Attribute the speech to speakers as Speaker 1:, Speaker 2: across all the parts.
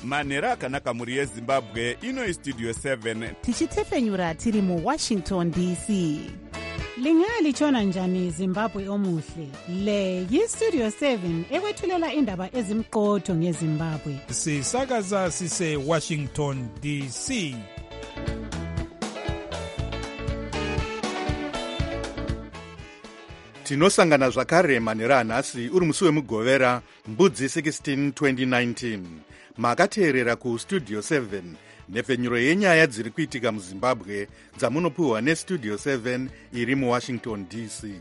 Speaker 1: manhero akanaka mhuri yezimbabwe. Ino istudio 7
Speaker 2: tichitefenyura tiri muWashington DC.
Speaker 3: Lingalitshona njani Zimbabwe omuhle? Le yistudio 7 ekwethulela indaba ezimqotho ngeZimbabwe.
Speaker 4: Sisakaza sise Washington DC.
Speaker 5: Tinosangana zvakare manhero anhasi uri musi wemugovera mbudzi 16 2019. Makateerera kustudio 7 nhefenyuro yenyaya dziri kuitika muzimbabwe dzamunopiwa nestudio 7 iri muWashington DC.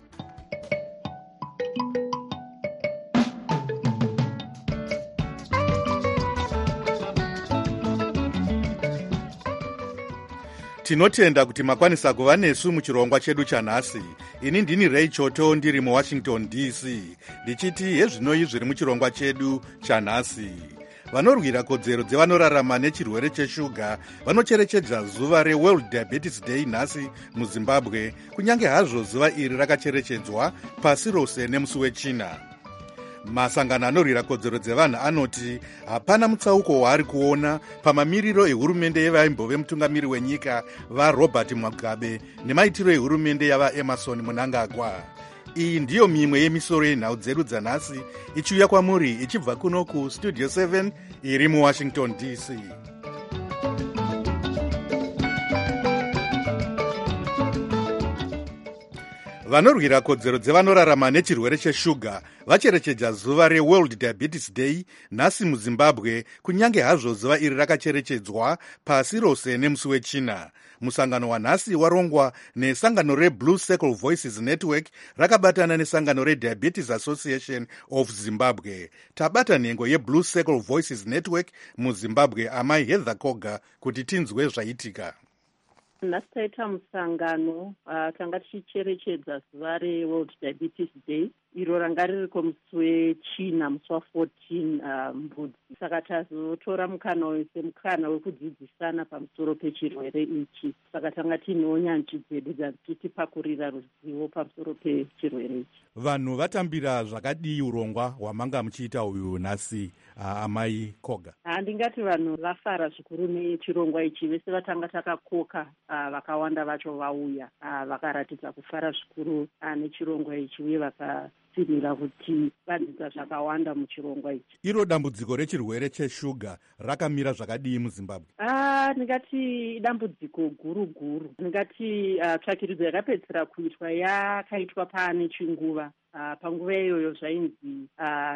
Speaker 5: Tinotenda kuti makwanisa kuva nesu muchirongwa chedu chanhasi. Ini ndini Ray Choto ndiri muWashington DC ndichiti hezvinoi zviri muchirongwa chedu chanhasi. Vanorwira kodzero dzevanorarama nechirwere cheshuga vanocherechedza zuva reWorld Diabetes Day nhasi muZimbabwe, kunyange hazvo zuva iri rakacherechedzwa pasi rose nemusi wechina. Masangano anorwira kodzero dzevanhu anoti hapana mutsauko waari kuona pamamiriro ehurumende yevaimbove mutungamiri wenyika vaRobert Mugabe nemaitiro ehurumende yavaEmerson Mnangagwa. Iyi ndiyo mimwe yemisoro yenhau dzedu dzanhasi ichiuya kwamuri ichibva kuno kustudio 7 iri muWashington DC. Vanorwira kodzero dzevanorarama nechirwere cheshuga vacherechedza zuva reWorld Diabetes Day nhasi muZimbabwe, kunyange hazvo zuva iri rakacherechedzwa pasi rose nemusi wechina. Musangano wanhasi warongwa nesangano reBlue Circle Voices Network rakabatana nesangano reDiabetes Association of Zimbabwe. Tabata nhengo yeBlue Circle Voices Network muZimbabwe, amai Heather Koga, kuti tinzwe zvaitika.
Speaker 6: Nhasi taita musangano tanga tichicherechedza zuva reWorld Diabetes Day iro ranga ririko musi wechina, musi wa14 mbudzi. Saka tazotora mukana semukana wekudzidzisana pamusoro pechirwere ichi. Saka tanga tinewo nyanzvi dzedu dzatichipakurira ruzivo pamusoro pechirwere ichi.
Speaker 5: Vanhu vatambira zvakadii urongwa hwamanga muchiita uyu nhasi, amai Koga?
Speaker 6: Ndingati vanhu vafara zvikuru nechirongwa ichi. Vese vatanga takakoka, vakawanda vacho vauya vakaratidza kufara zvikuru nechirongwa ichi uye vakatsinira kuti vadzidza zvakawanda muchirongwa ichi.
Speaker 5: Iro dambudziko rechirwere cheshuga rakamira zvakadii muZimbabwe?
Speaker 6: Ndingati dambudziko guru. Ndingati tsvakiridzo yakapedzisira kuitwa yakaitwa pane chinguva. Panguva iyoyo zvainzi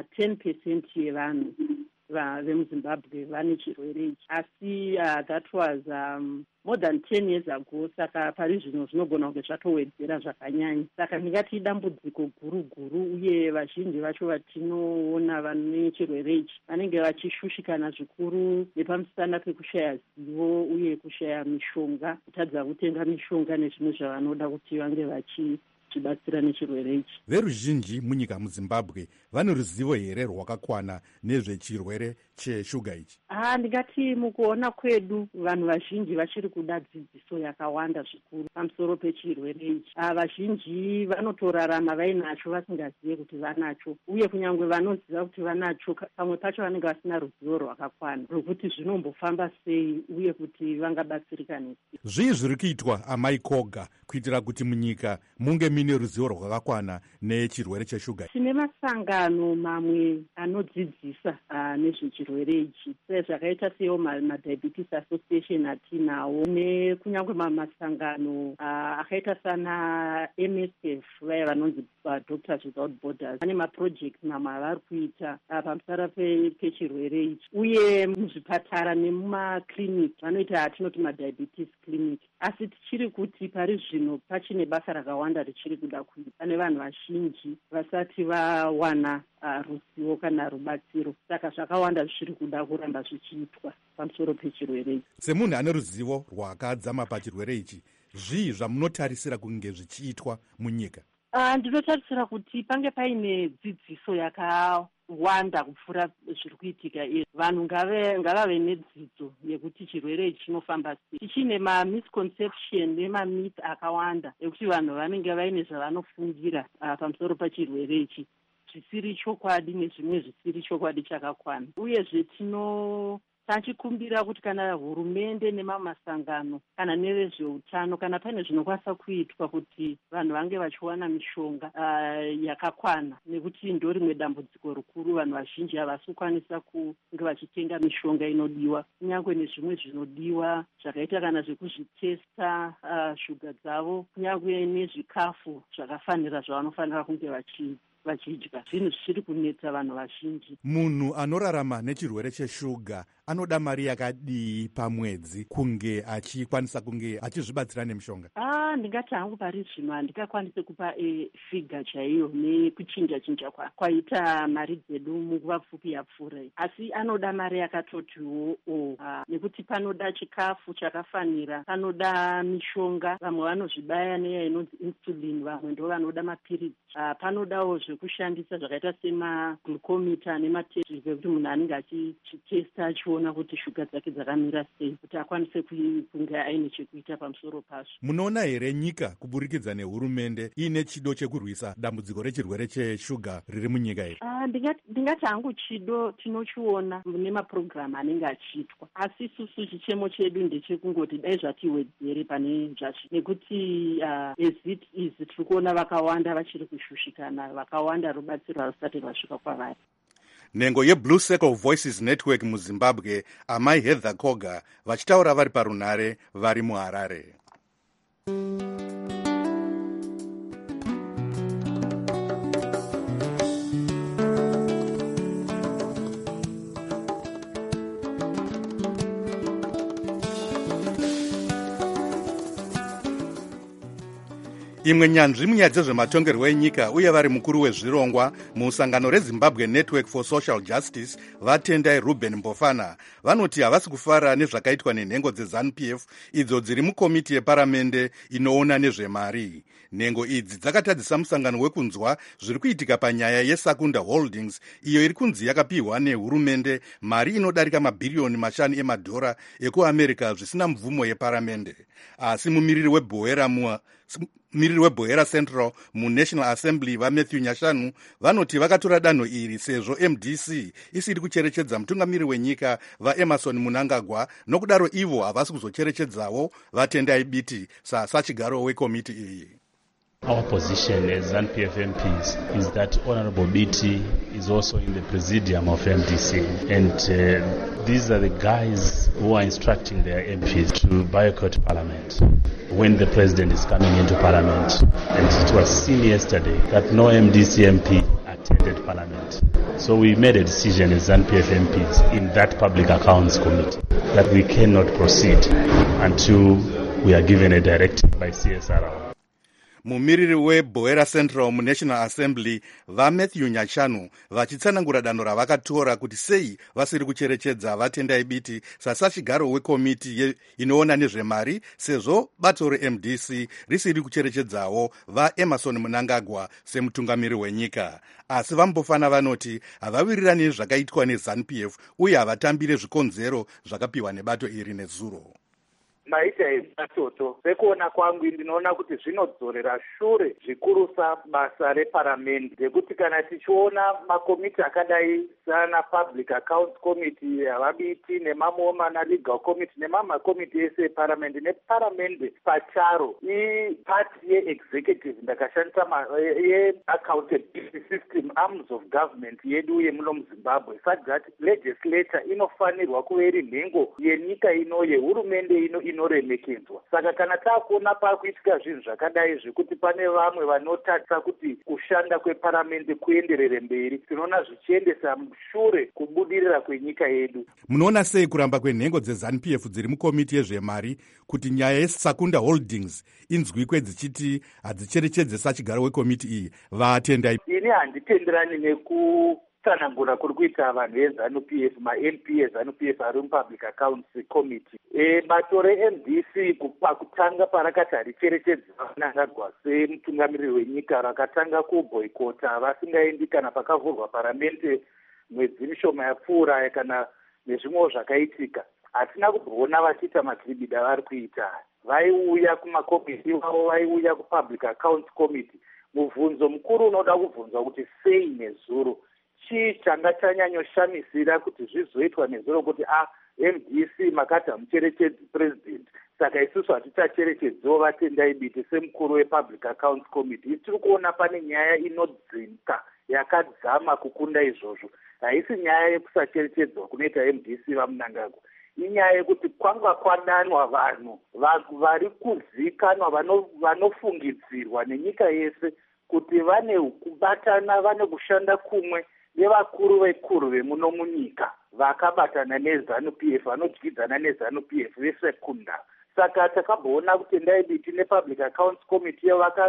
Speaker 6: 10% yevanhu vemuZimbabwe vane chirwere ichi, asi that was more than 10 years ago. Saka pari zvino zvinogona kunge zvatowedzera zvakanyanya. Saka ndingati idambudziko guru uye vazhinji vacho vatinoona vane chirwere ichi vanenge vachishushikana zvikuru nepamusana pekushaya zivo uye kushaya mishonga, kutadza kutenga mishonga nezvimwe zvavanoda kuti vange vachibatsira nechirwere ichi.
Speaker 5: Veruzhinji munyika muZimbabwe vane ruzivo here rwakakwana nezvechirwere cheshuga ichi?
Speaker 6: Ndingati mukuona kwedu vanhu vazhinji vachiri kuda dzidziso yakawanda zvikuru pamusoro pechirwere ichi. Vazhinji vanotorarama vainacho vasingazive kuti vanacho, uye kunyange vanoziva kuti vanacho pamwe pacho vanenge vasina ruzivo rwakakwana rwekuti zvinombofamba sei uye kuti vangabatsirika nei.
Speaker 5: Zvii zviri kuitwa, amai Koga, kuitira kuti munyika munge mine ruzivo rwakakwana nechirwere cheshuga?
Speaker 6: Tine masangano mamwe anodzidzisa nezvechirwere ichi, zvakaita sewo maDiabetes Association atinawo, nekunyange masangano akaita sana MSF vaya vanonzi Doctors Without Borders. Vane maproject mamwe avari kuita pamusara pechirwere ichi, uye muzvipatara nemumakliniki vanoita atinoti madiabetes clinic. Asi tichiri kuti pari zvino pachine basa rakawanda richiri kuda kuita. Pane vanhu vazhinji vasati vawana ruzivo kana rubatsiro, saka zvakawanda zvichiri kuda kuramba zvichiitwa pamusoro pechirwere ichi.
Speaker 5: Semunhu ane ruzivo rwakadzama pachirwere ichi, zvii zvamunotarisira kunge zvichiitwa munyika?
Speaker 6: Ndinotarisira kuti pange paine dzidziso yakawanda kupfuura zviri kuitika izvi. Vanhu ngavave nedzidzo yekuti chirwere ichi chinofamba sei. Tichine misconception nemamyth akawanda ekuti vanhu vanenge vaine zvavanofungira pamusoro pechirwere ichi. zvisiri chokwadi nezvimwe zvisiri chokwadi chakakwana. Uyezve tachikumbira kuti kana hurumende nemamasangano kana nevezveutano kana pane zvinokwanisa kuitwa kuti vanhu vange vachiwana mishonga yakakwana, nekuti ndo rimwe dambudziko rikuru. Vanhu vazhinji havasi kukwanisa kunge vachitenga mishonga inodiwa, kunyange nezvimwe zvinodiwa zvakaita kana zvekuzvitesta shuga dzavo, kunyange nezvikafu zvakafanira zvavanofanira kunge vachidya. Zvinhu zvichiri kunetsa vanhu vazhinji.
Speaker 5: Munhu anorarama nechirwere cheshuga anoda mari yakadii pamwedzi kunge achikwanisa kunge achizvibatsira nemishonga?
Speaker 6: Ndingati hangu pari zvino handingakwanise kupa figa chaiyo nekuchinja kwaita mari dzedu munguva pfupi yapfuura, asi anoda mari yakatotiwo nekuti panoda chikafu chakafanira, panoda mishonga, vamwe vanozvibaya neya inonzi insulin, vamwe ndo vanoda mapiritsi, panodawo zvekushandisa zvakaita semaglukomita nematesti zvekuti munhu anenge achitesta achiona kuti shuga dzake dzakamira sei, kuti akwanise kunge aine chekuita pamusoro pazvo.
Speaker 5: Munoona here nyika kuburikidza nehurumende iine chido chekurwisa dambudziko rechirwere cheshuga riri munyika here?
Speaker 6: Ndingati hangu chido tinochiona nemapurogiramu anenge achiitwa, asi isusu chichemo chedu ndechekungoti dai zvatiwedzere pane zvacho, nekuti as it is tiri kuona vakawanda vachiri kushushikana, vakawanda rubatsiro rusati rwasvika kwavari.
Speaker 5: Nhengo yeBlue Circle Voices Network muZimbabwe, amai Heather Koga vachitaura vari parunare vari muHarare. Imwe nyanzvi munyaya dzezvematongerwo enyika uye vari mukuru wezvirongwa musangano reZimbabwe Network for Social Justice vatendai Ruben Mbofana vanoti havasi kufara nezvakaitwa nenhengo dzeZANU-PF idzo dziri mukomiti yeparamende inoona nezvemari. Nhengo idzi dzakatadzisa musangano wekunzwa zviri kuitika panyaya yeSakunda Holdings iyo iri kunzi yakapihwa nehurumende mari inodarika mabhiriyoni 5 emadhora ekuAmerica zvisina mvumo yeparamende. Asi mumiriri webhoera Central muNational Assembly vaMatthew Nyashanu vanoti vakatora danho iri sezvo MDC isiri kucherechedza mutungamiri wenyika vaEmerson Mnangagwa, nokudaro ivo havasi kuzocherechedzawo vatendai biti sachigaro wekomiti iyi.
Speaker 7: Our position as ZANU-PF MPs is that Honorable Biti is also in the presidium of MDC, and these are the guys who are instructing their MPs to boycott Parliament when the President is coming into Parliament. And it was seen yesterday that no MDC MP attended Parliament. So we made a decision as ZANU-PF MPs in that Public Accounts Committee that we cannot proceed until we are given a directive by CSRO.
Speaker 5: Mumiriri webhoera Central muNational Assembly vaMatthew Nyashanu vachitsanangura danho ravakatora kuti sei vasiri kucherechedza vatendai biti sachigaro wekomiti inoona nezvemari sezvo bato reMDC risiri kucherechedzawo vaEmerson Mnangagwa semutungamiri wenyika. Asi vaMbofana vanoti havawirirani zvakaitwa neZANU-PF uye havatambire zvikonzero zvakapiwa nebato iri nezuro.
Speaker 8: Maita ezvatoto sekuona kwangu ndinoona kuti zvinodzorera shure zvikurusa basa reparamende, ngekuti kana tichiona makomiti akadai sana Public Accounts Committee, havabiti nemamwe Legal Committee nemamakomiti ese eparamende, neparamende pacharo ipati yeexecutive ndakashandisa yeaccountability system arms of government yedu yemuno muZimbabwe. Fact that legislature inofanirwa kuva iri nhengo yenyika ino yehurumende inoremekedzwa. Saka kana takuona pakuitika zvinhu zvakadai zvekuti pane vamwe vanotarisa kuti kushanda kweparamende kuenderere mberi, tinoona zvichiendesa mushure kubudirira kwenyika yedu.
Speaker 5: Munoona sei kuramba kwenhengo dzeZANU-PF dziri mukomiti yezvemari kuti nyaya yeSakunda Holdings inzwikwe dzichiti hadzicherechedze sachigaro wekomiti iyi vatendai?
Speaker 8: Ini handitenderani nekutsanangura kuri kuita vanhu veZANU-PF, ma-MP eZANU-PF ari muPublic Accounts Committee. Bato reMDC pakutanga parakati haricherechedza Mnangagwa semutungamiriri wenyika rakatanga kuboyikota vasingaendi kana pakavhurwa paramente mwedzi mishoma yapfuura kana nezvimwewo zvakaitika. Hatina kuona vachiita makribida vari kuita. Vaiuya kumakomiti wavo, vaiuya kuPublic Accounts Committee mubvunzo mukuru unoda kubvunzwa kuti sei nezuro, chii changa chanyanyoshamisira kuti zvizoitwa nezuro, kuti MDC makati hamucherechedzi president, saka isusu hatichacherechedziwo vatendai biti semukuru wepublic accounts committee. Tiri kuona pane nyaya inodzinka yakadzama kukunda izvozvo. Haisi nyaya yekusacherechedzwa kunoita MDC vaMnangagwa, inyaya yekuti kwanga kwadanwa vanhu vari kuzikanwa, vanofungidzirwa nenyika yese kuti vane kubatana, vane kushanda kumwe nevakuru vekuru vemuno munyika vakabatana neZANU-PF, vanodyidzana neZANU-PF vesekunda. Saka takabona kuti tendai biti nepublic accounts committee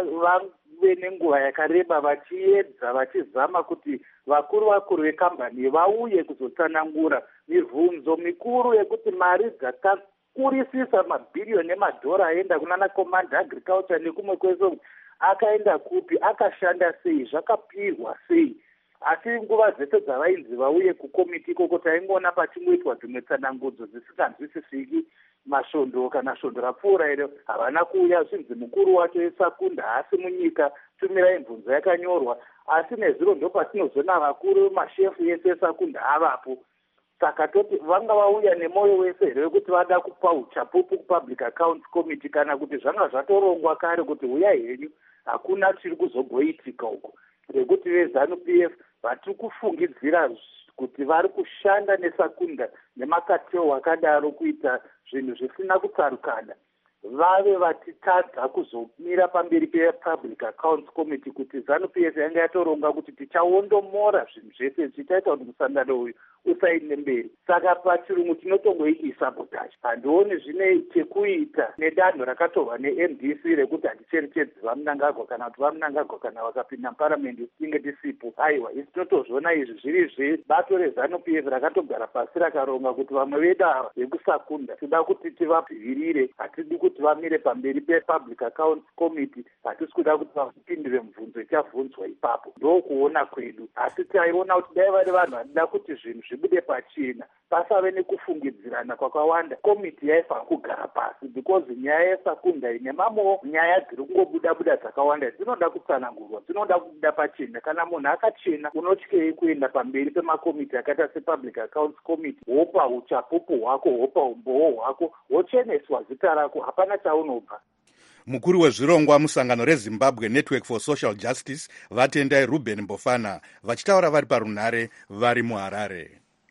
Speaker 8: vave nenguva yakareba vachiedza vachizama kuti vakuru vekambani vauye kuzotsanangura mibvunzo mikuru yekuti mari dzakakurisisa mabhiriyoni emadhora aenda kunana command agriculture nekumwe kwese akaenda kupi, akashanda sei, zvakapirwa sei. Asi nguva dzese dzavainzi vauye kukomiti ikoko taingoona pachingoitwa dzimwe tsanangudzo dzisinganzwisisiki. Masvondo kana svondo rapfuura iro havana kuuya, zvinzi mukuru wacho weSakunda haasi munyika, tumirai mibvunzo yakanyorwa. Asi nezviro ndopatinozona vakuru mashefu yese eSakunda havapo. Saka toti vanga vauya nemoyo wese here wekuti vada kupa uchapupu kupublic accounts committee, kana kuti zvanga zvatorongwa kare kuti uyai henyu, hakuna chiri kuzogoitika uko, rekuti veZANU-PF vatiri kufungidzira kuti vari kushanda neSakunda nemakateo akadaro kuita zvinhu zvisina kutsarukana, vave vatitadza kuzomira pamberi pepublic accounts committee kuti ZANU-PF yanga yatoronga kuti tichaondomora zvinhu zvese zvichaita kuti musangano uyu usainde mberi. Saka pachirungu tinotongoiti sabotage. Handioni zvine chekuita nedanho rakatorwa neMDC rekuti haticherechedzi vaMnangagwa, kana kuti vaMnangagwa kana vakapinda muparamende tinge tisipo. Aiwa, isi tinotozviona izvi zviri zvebato reZANU-PF rakatogara pasi rakaronga kuti vamwe vedu ava vekusakunda tida kuti tivabvivirire, hatidi kuti vamire pamberi pepublic accounts committee, hatisi kuda kuti vapindure mibvunzo ichavhunzwa ipapo. Ndokuona kwedu. Asi taiona kuti dai vari vanhu vanida kuti zvinhu zvibude pachena, pasave nekufungidzirana kwakawanda, komiti yaifana kugara pasi, because nyaya yeSakunda ine mamwewo nyaya dziri kungobuda dzakawanda dzinoda kutsanangurwa, dzinoda kubuda pachena. Kana munhu akachena unotyei kuenda pamberi pemakomiti akaita sepublic accounts committee, wopa uchapupu hwako, wopa umbowo hwako, wocheneswa zita rako, hapana chaunobva.
Speaker 5: Mukuru wezvirongwa musangano reZimbabwe Network for Social Justice vatendai Ruben Mbofana vachitaura vari parunhare vari muHarare.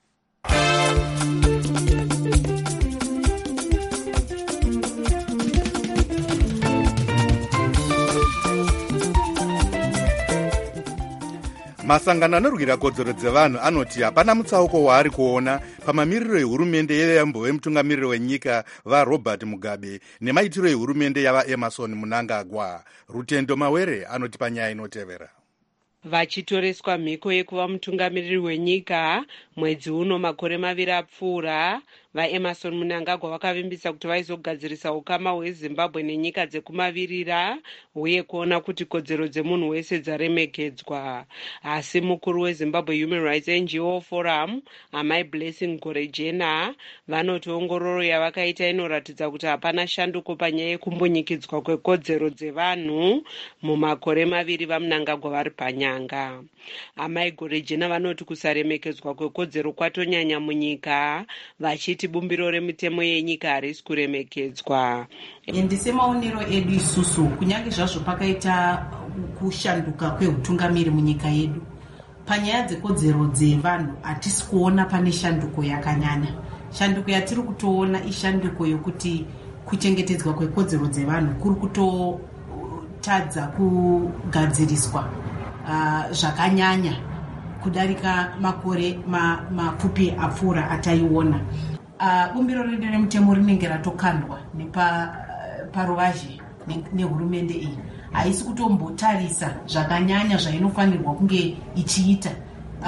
Speaker 5: Masangano anorwira kodzero dzevanhu anoti hapana mutsauko waari kuona pamamiriro ehurumende yevambo vemutungamiriri wenyika vaRobert Mugabe nemaitiro ehurumende yavaEmmerson Mnangagwa. Rutendo Mawere anoti panyaya inotevera.
Speaker 9: Vachitoreswa mhiko yekuva mutungamiriri wenyika mwedzi uno makore maviri apfuura, vaEmmerson Mnangagwa vakavimbisa kuti vaizogadzirisa ukama hweZimbabwe nenyika dzekumavirira uye kuona kuti kodzero dzemunhu wese dzaremekedzwa. Asi mukuru weZimbabwe Human Rights NGO Forum, Amai Blessing Gorejena, vanoti ongororo yavakaita inoratidza kuti hapana shanduko panyaya yekumbunyikidzwa kwekodzero dzevanhu mumakore maviri vaMnangagwa vari panyanga. Amai Gorejena vanoti kusaremekedzwa kwekodzero kwatonyanya munyika, vachiti bumbiro remitemo yenyika harisi kuremekedzwa.
Speaker 10: Ende semaonero edu isusu, kunyange zvazvo pakaita kushanduka kweutungamiri munyika yedu, panyaya dzekodzero dzevanhu hatisi kuona pane shanduko yakanyanya. Shanduko yatiri kutoona ishanduko yokuti kuchengetedzwa kwekodzero dzevanhu kuri kutotadza kugadziriswa zvakanyanya kudarika makore mapfupi apfuura ataiona. Bumbiro redu remutemo rinenge ratokandwa paruvazhe nehurumende iyi. Haisi kutombotarisa zvakanyanya zvainofanirwa kunge ichiita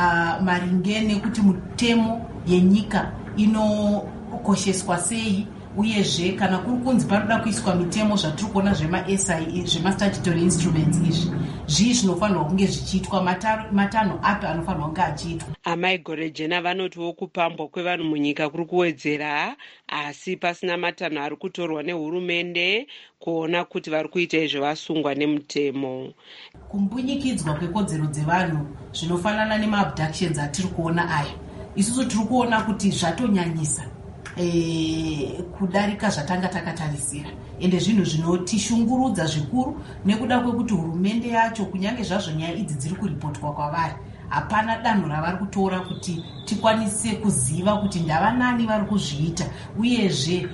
Speaker 10: maringe nekuti mutemo yenyika inokosheswa sei uyezve kana kuri kunzi paroda kuiswa mitemo zvatiri kuona zvemaSIE zvemastatutory instruments izvi zvii zvinofanirwa kunge zvichiitwa, matanho api anofanirwa kunge achiitwa.
Speaker 9: amai Gorejena vanotiwo kupambwa kwevanhu munyika kuri kuwedzera, asi pasina matanho ari kutorwa nehurumende kuona kuti vari kuita izvo vasungwa nemutemo.
Speaker 10: Kumbunyikidzwa kwekodzero dzevanhu zvinofanana nemaabductions atiri kuona aya, isusu tiri kuona kuti zvatonyanyisa kudarika zvatanga takatarisira, ende zvinhu zvinotishungurudza zvikuru nekuda kwekuti hurumende yacho kunyange zvazvo nyaya idzi dziri kuripotwa kwavari, hapana danho ravari kutora kuti tikwanise kuziva kuti ndavanani vari kuzviita, uyezve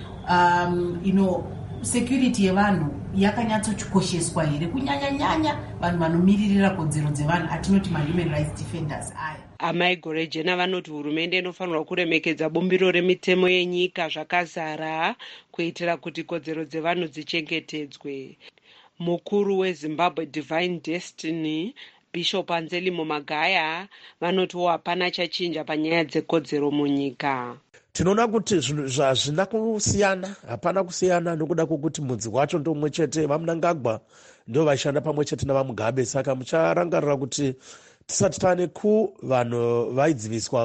Speaker 10: security yevanhu yakanyatsochikosheswa here, kunyanya-nyanya vanhu vanomiririra kodzero dzevanhu atinoti mahuman rights defenders aya.
Speaker 9: amai Gorejena vanoti hurumende inofanirwa kuremekedza bumbiro remitemo yenyika zvakazara kuitira kuti kodzero dzevanhu dzichengetedzwe. Mukuru weZimbabwe Divine Destiny Bishop Anzelmo Magaya vanotiwo hapana chachinja panyaya dzekodzero munyika.
Speaker 11: Tinoona kuti zvinhu zvazvina kusiyana, hapana kusiyana nokuda kwokuti mudzi wacho ndomwe chete. vaMnangagwa ndio vaishanda pamwe chete navaMugabe, saka mucharangarira kuti tisati tane vanhu vaidziviswa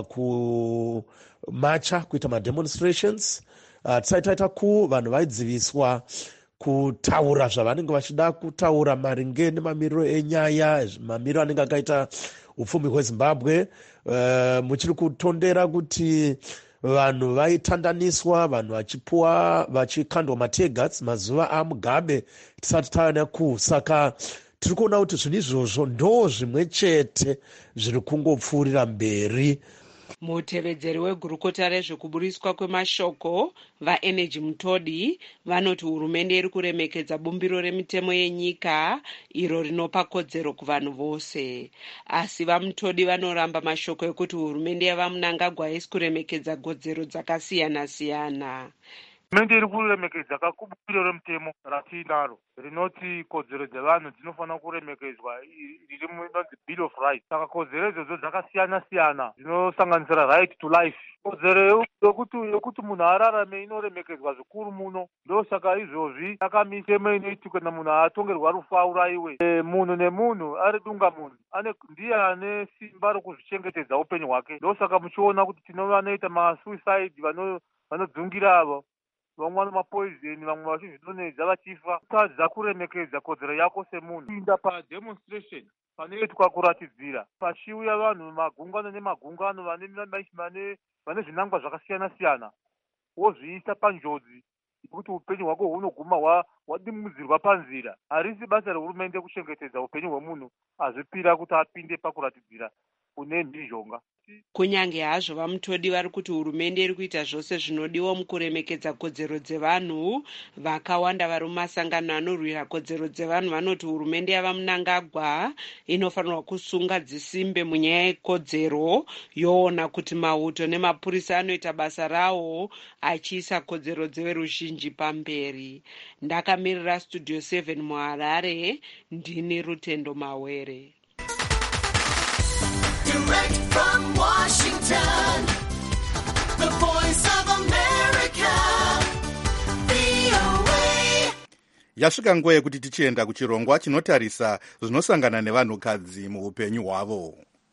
Speaker 11: kumacha kuita mademonstrations, tisati taita vanhu vaidziviswa kutaura zvavanenge vachida kutaura maringe nemamiriro enyaya, mamiriro anenge akaita upfumi hweZimbabwe. Muchiri kutondera kuti vanhu vaitandaniswa, vanhu vachikandwa mateargas mazuva aMugabe, tisati taana saka tiri kuona kuti zvinhu izvozvo ndo zvimwe chete zviri kungopfuurira mberi.
Speaker 9: Mutevedzeri wegurukota rezvekuburiswa kwemashoko vaEnergy Mutodi vanoti hurumende iri kuremekedza bumbiro remitemo yenyika iro rinopa kodzero kuvanhu vose, asi vaMutodi vanoramba mashoko ekuti hurumende yavaMnangagwa haisi kuremekedza kodzero dzakasiyana-siyana.
Speaker 12: Hurumende iri kuremekedza bumbiro remutemo ratinaro rinoti kodzero dzevanhu dzinofanira kuremekedzwa, riri munonzi Bill of Rights. Saka kodzero idzodzo dzakasiyana-siyana dzinosanganisira right to life. Kodzero yokuti munhu ararame inoremekedzwa zvikuru muno, ndosaka izvozvi akamitemo inoiti kana munhu atongerwa rufu aurayiwe. Munhu nemunhu ari dunga munhu ndiye ane simba rokuzvichengetedza upenyu hwake. Ndosaka muchiona kuti vanoita masuicide, vanodzungira avo, vamwe mapoison, vamwe vachizvidonedza vachifa. Tadza kuremekedza kodzero yako semunhu. Kuinda pademonstration panoitwa kuratidzira, pachiuya vanhu magungano nemagungano vane zvinangwa zvakasiyana-siyana, wozviisa panjodzi yekuti upenyu hwako hunoguma hwadimudzirwa panzira. Harisi basa rehurumende kuchengetedza upenyu hwemunhu azvipira kuti apinde pakuratidzira kune mhizhonga.
Speaker 9: Kunyange hazvo vaMutodi vari kuti hurumende iri kuita zvose zvinodiwa mukuremekedza kodzero dzevanhu, vakawanda vari mumasangano anorwira kodzero dzevanhu vanoti hurumende yavaMnangagwa inofanirwa kusunga dzisimbe munyaya yekodzero, yoona kuti mauto nemapurisa anoita basa rawo achiisa kodzero dzeveruzhinji pamberi. Ndakamirira Studio 7 muHarare, ndini Rutendo Mawere.
Speaker 13: Direct from Washington, the voice of America, VOA.
Speaker 5: Yasvika nguva yekuti tichienda kuchirongwa chinotarisa zvinosangana nevanhukadzi muupenyu hwavo.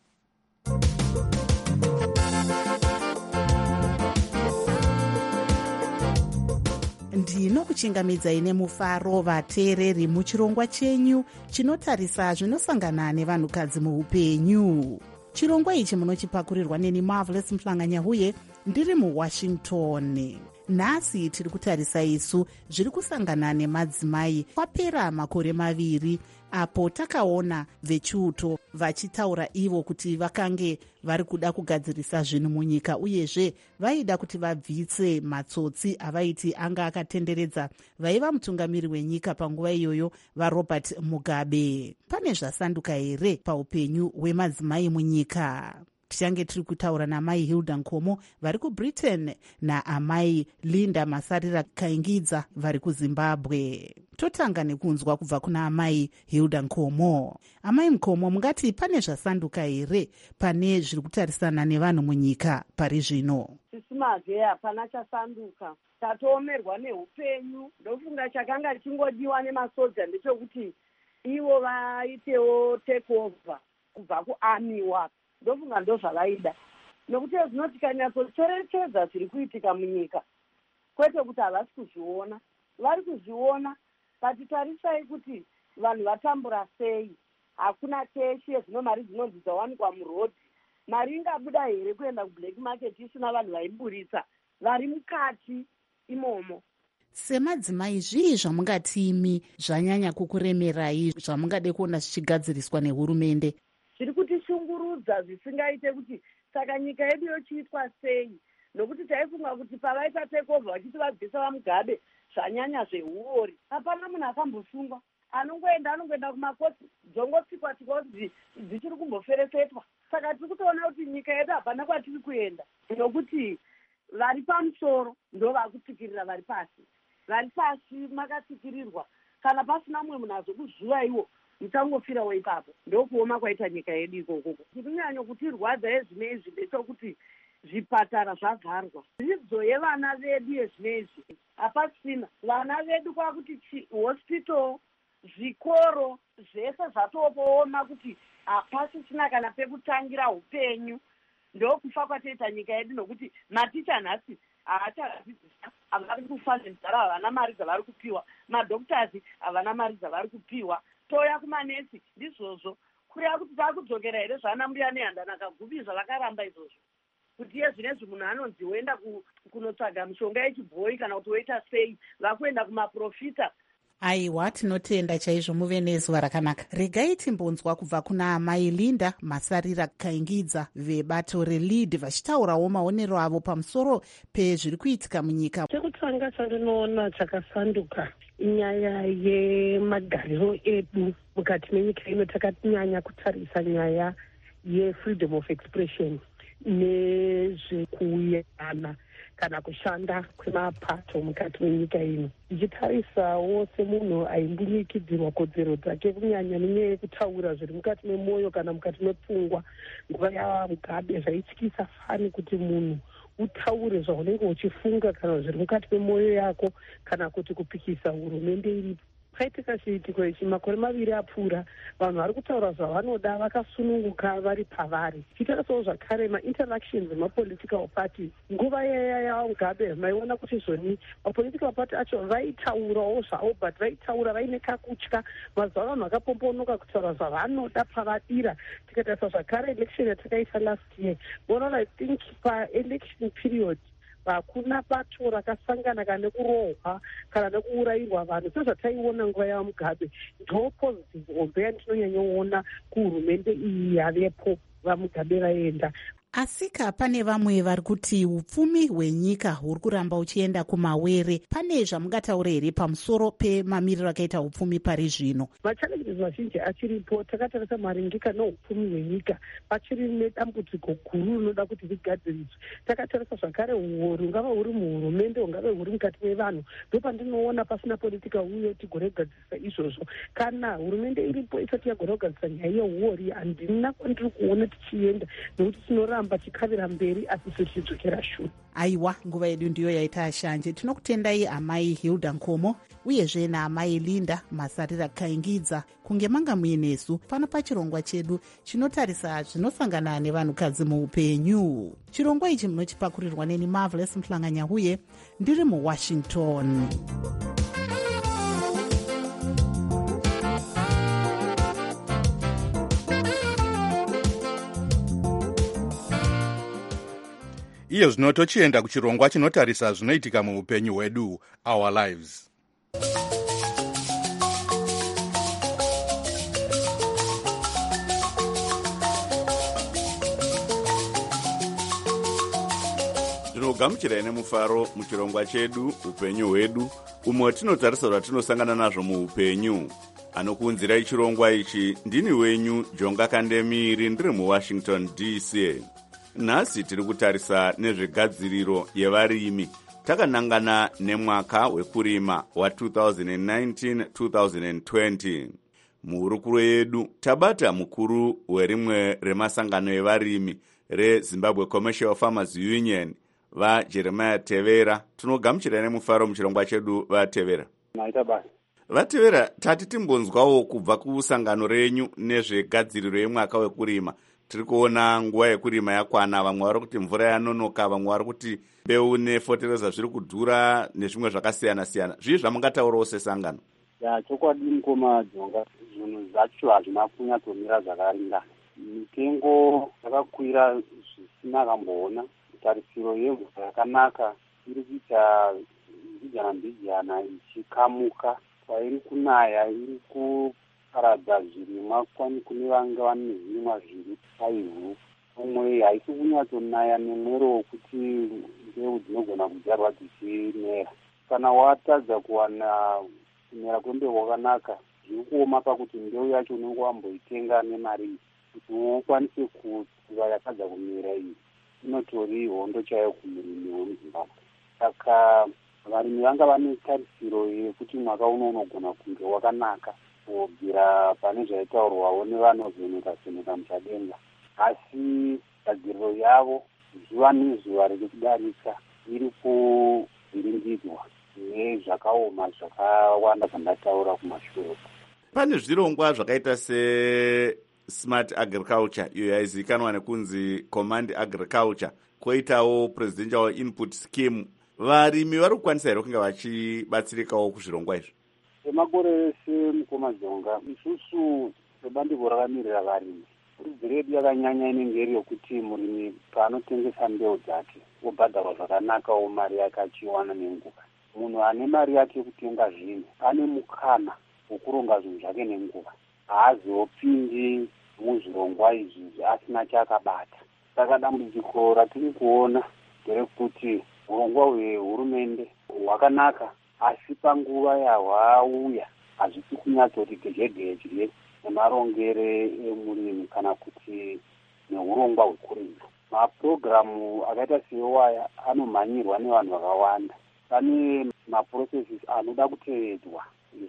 Speaker 2: ndinokuchingamidzai nemufaro vateereri muchirongwa chenyu chinotarisa zvinosangana nevanhukadzi muupenyu. Chirongwa ichi munochipakurirwa neni Marvelous Mhlanganyahuye ndiri muWashington. Nhasi tiri kutarisa isu zviri kusangana nemadzimai kwapera makore 2 apo takaona vechiuto vachitaura ivo kuti vakange vari kuda kugadzirisa zvinhu munyika, uyezve vaida kuti vabvitse matsotsi avaiti anga akatenderedza vaiva mutungamiri wenyika panguva iyoyo vaRobert Mugabe. Pane zvasanduka here paupenyu hwemadzimai munyika? Tichange tiri kutaura namai Hilda Nkomo vari kuBritain naamai Linda Masarira Kaingidza vari kuZimbabwe. Totanga nekunzwa kubva kuna amai Hilda Nkomo. Amai Nkomo, mungati pane zvasanduka here pane zviri kutarisana nevanhu munyika pari zvino?
Speaker 14: tisimazve hapana chasanduka. Tatoomerwa neupenyu. Ndofunga chakanga chingodiwa nemasoja ndechekuti ivo vaitewo take over kubva kuamiwa. Ndofunga ndozvavaida. Nokuti zvinoti tikanyatsocherechedza zviri kuitika munyika, kwete kuti havasi kuzviona. Vari kuzviona, batitarisai kuti vanhu vatambura sei. Hakuna teshe zvino mari dzinonzi dzawanikwa murodhi. Mari ingabuda here kuenda kublack market isina vanhu vaiburitsa vari mukati imomo.
Speaker 2: Semadzimai, zvii zvamungati imi zvanyanya kukuremerai zvamungade kuona zvichigadziriswa nehurumende?
Speaker 14: Zviri kutishungurudza zvisingaite kuti saka nyika yedu yochiitwa sei. Nokuti taifunga kuti pavaita takeover vachiti vabvisa vaMugabe zvanyanya zvehuori. Hapana munhu akambosungwa. Anongoenda kumakoti dzongotsikwa-tsikwa kuti dzichiri kumboferefetwa. Saka tiri kutoona kuti nyika yedu hapana kwatiri kuenda. Nokuti vari pamusoro ndo vakutsikirira vari pasi. Vari pasi makatsikirirwa. Kana pasina mumwe munhu azokuzviva iwo, muchangofirawo ipapo. Ndokuoma kwaita nyika yedu ikoko. Chirinyanya kutirwadza yezvinezvi ndechekuti zvipatara zvavharwa. Dzidzo yevana vedu yezvinezvi hapasina. Vana vedu kwakuti hospital, zvikoro zvese zvatooma kuti hapasisina kana pekutangira upenyu. Ndokufa kwatoita nyika yedu nokuti maticha nhasi haachadzidzisa, havari kufa nenzara, havana mari dzavari kupiwa. Madhoktasi havana mari dzavari kupiwa. Toya kumanesi ndizvozvo. Kureva kuti takudzokera here zvana mbuya nehandana kagupi zvavakaramba izvozvo. Kuti yezvinezvi munhu anonzi woenda kunotsvaga mishonga yechibhoyi kana kuti woita sei, vakuenda kumaprofita.
Speaker 2: Aiwa, tinotenda chaizvo, muve nezuva rakanaka. Regai timbonzwa kubva kuna Amai Linda Masarira Kaingidza vebato reLEAD vachitaurawo maonero avo pamusoro pezviri kuitika munyika.
Speaker 15: Chekutanga chandinoona chakasanduka inyaya yemagariro edu mukati menyika ino. Takanyanya kutarisa nyaya yefreedom of expression nezvekuuyana kana kushanda kwemapato mukati menyika ino. Ndichitarisawo semunhu aimbunyikidzirwa kodzero dzake kunyanya nenyaya yekutaura zviri mukati memwoyo kana mukati mepfungwa. Nguva yaMugabe zvaityisa fani kuti munhu utaure zvaunenge uchifunga kana zviri mukati memwoyo yako kana kuti kupikisa hurumende iripo. Paitika chiitiko ichi makore 2 apfuura, vanhu vari kutaura zvavanoda vakasununguka vari pavari. Chitarisawo zvakare ma-interactions ema-political parties. Nguva yaMugabe maiona kuti zvoni ma-political party acho vaitaurawo zvavo, but vaitaura vaine kakutya. Mazuva vanhu vakapombonoka kutaura zvavanoda pavadira. Tikatarisa zvakare election yatakaita last year, bona I think pa-election period hakuna bato rakasangana kana nekurohwa kana nekuurayirwa vanhu. Sezvataiona nguva yaMugabe, ndo positive hombe yandinonyanyoona kuhurumende iyi yavepo vaMugabe vaenda.
Speaker 2: Asika pane vamwe vari kuti upfumi hwenyika huri kuramba uchienda kumawere. Pane zvamungataura here pamusoro pemamiriro akaita upfumi pari zvino?
Speaker 15: Machallenges mazhinji achiripo. Takatarisa maringika neupfumi hwenyika pachiri nedambudziko guru rinoda kuti rigadziriswe. Takatarisa zvakare uori, ungava huri muhurumende, ungava huri mukati mevanhu. Ndopandinoona pasina politika uye tigore kugadzirisa izvozvo. Kana hurumende iripo isati yagora kugadzirisa nyaya yeuori, handina kwandiri kuona tichienda, nokuti tinoramba chikavira mberi asi tichidzokera shure.
Speaker 2: Aiwa, nguva yedu ndiyo yaita shanje. Tinokutendai Amai Hilda Nkomo uyezve naAmai Linda Masarira Kaingidza kunge manga muinesu pano pachirongwa chedu chinotarisa zvinosangana nevanhukadzi muupenyu. Chirongwa ichi munochipakurirwa neni Marvelous Mhlanga-Nyahuye, ndiri muWashington.
Speaker 5: Iyo zvino tochienda kuchirongwa chinotarisa zvinoitika muupenyu hwedu, Our Lives.
Speaker 1: tinogamuchirai nemufaro muchirongwa chedu upenyu hwedu, umwe tinotarisa zvatinosangana nazvo muupenyu. Anokuunzirai chirongwa ichi ndini wenyu Jonga Kandemiri, ndiri muWashington DC. Nhasi tiri kutarisa nezvegadziriro yevarimi, takanangana nemwaka wekurima wa2019-2020. Muhurukuro yedu tabata mukuru werimwe remasangano evarimi reZimbabwe Commercial Farmers Union, vajeremiah tevera. Tinogamuchira nemufaro muchirongwa chedu vatevera.
Speaker 16: Maita basa.
Speaker 1: Vatevera, tati timbonzwawo kubva kusangano renyu nezvegadziriro yemwaka wekurima. Tiri kuona nguva yekurima yakwana, vamwe vari kuti mvura yanonoka, vamwe vari kuti mbeu nefotereza zviri kudhura nezvimwe zvakasiyana siyana. Zvii zvamungataurawo sesangano?
Speaker 16: Chokwadi mukoma Jonga, zvinhu zvacho hazvina kunyattomira zvakaringana. Mitengo yakakwira zvisina kamboona. Tarisiro yemvura yakanaka iri kuita mbijana ichikamuka. Pairi kunaya iri kuparadza zvirimwa kune vanga vane zvirimwa zviri paivhu. Umwe haisi kunyattonaya nemwero wekuti mbeu dzinogona kudyarwa dzichimera. Kana watadza kuwana kumera kwembeu kwakanaka, zviri kuoma pakuti mbeu yacho unenge wamboitenga nemari kuti ukwanise kuva yakadza kumera iyi. Inotori hondo chayo kumurimi wemuZimbabwe. Saka varimi vanga vane tarisiro yekuti mwaka uno unogona kunge wakanaka kubvira pane zvaitaurwawo nevanozveneka muchadenga. Asi gadziriro yavo zuva nezuva riri kudarika iri kuvhiringidzwa nezvakaoma zvakawanda zvandataura kumashure.
Speaker 1: Pane zvirongwa zvakaita smart agriculture, iyo yaizivikanwa nekunzi command agriculture, koitawo presidential input scheme. Varimi vari kukwanisa here kunge vachibatsirikawo kuzvirongwa izvi?
Speaker 16: Emakore ese mukoma Jonga, isusu sebandiko rakamirira varimi, ridzi redu yakanyanya inenge iri yokuti murimi paanotengesa mbeu dzake obhadharwa zvakanakawo mari yake achiwana nenguva. Munhu ane mari yake yekutenga zvinhu ane mukana wokuronga zvinhu zvake nenguva. Haazopindi muzvirongwa izvi asina chakabata. Saka dambudziko ratiri kuona nderekuti urongwa hwehurumende hwakanaka, asi panguva yahwauya hazvisi kunyatsoti gezhegezhe nemarongere emurimi kana kuti neurongwa hwekurima. Mapurogiramu akaita sewaya anomhanyirwa nevanhu vakawanda. Pane maprocesses anoda kutevedzwa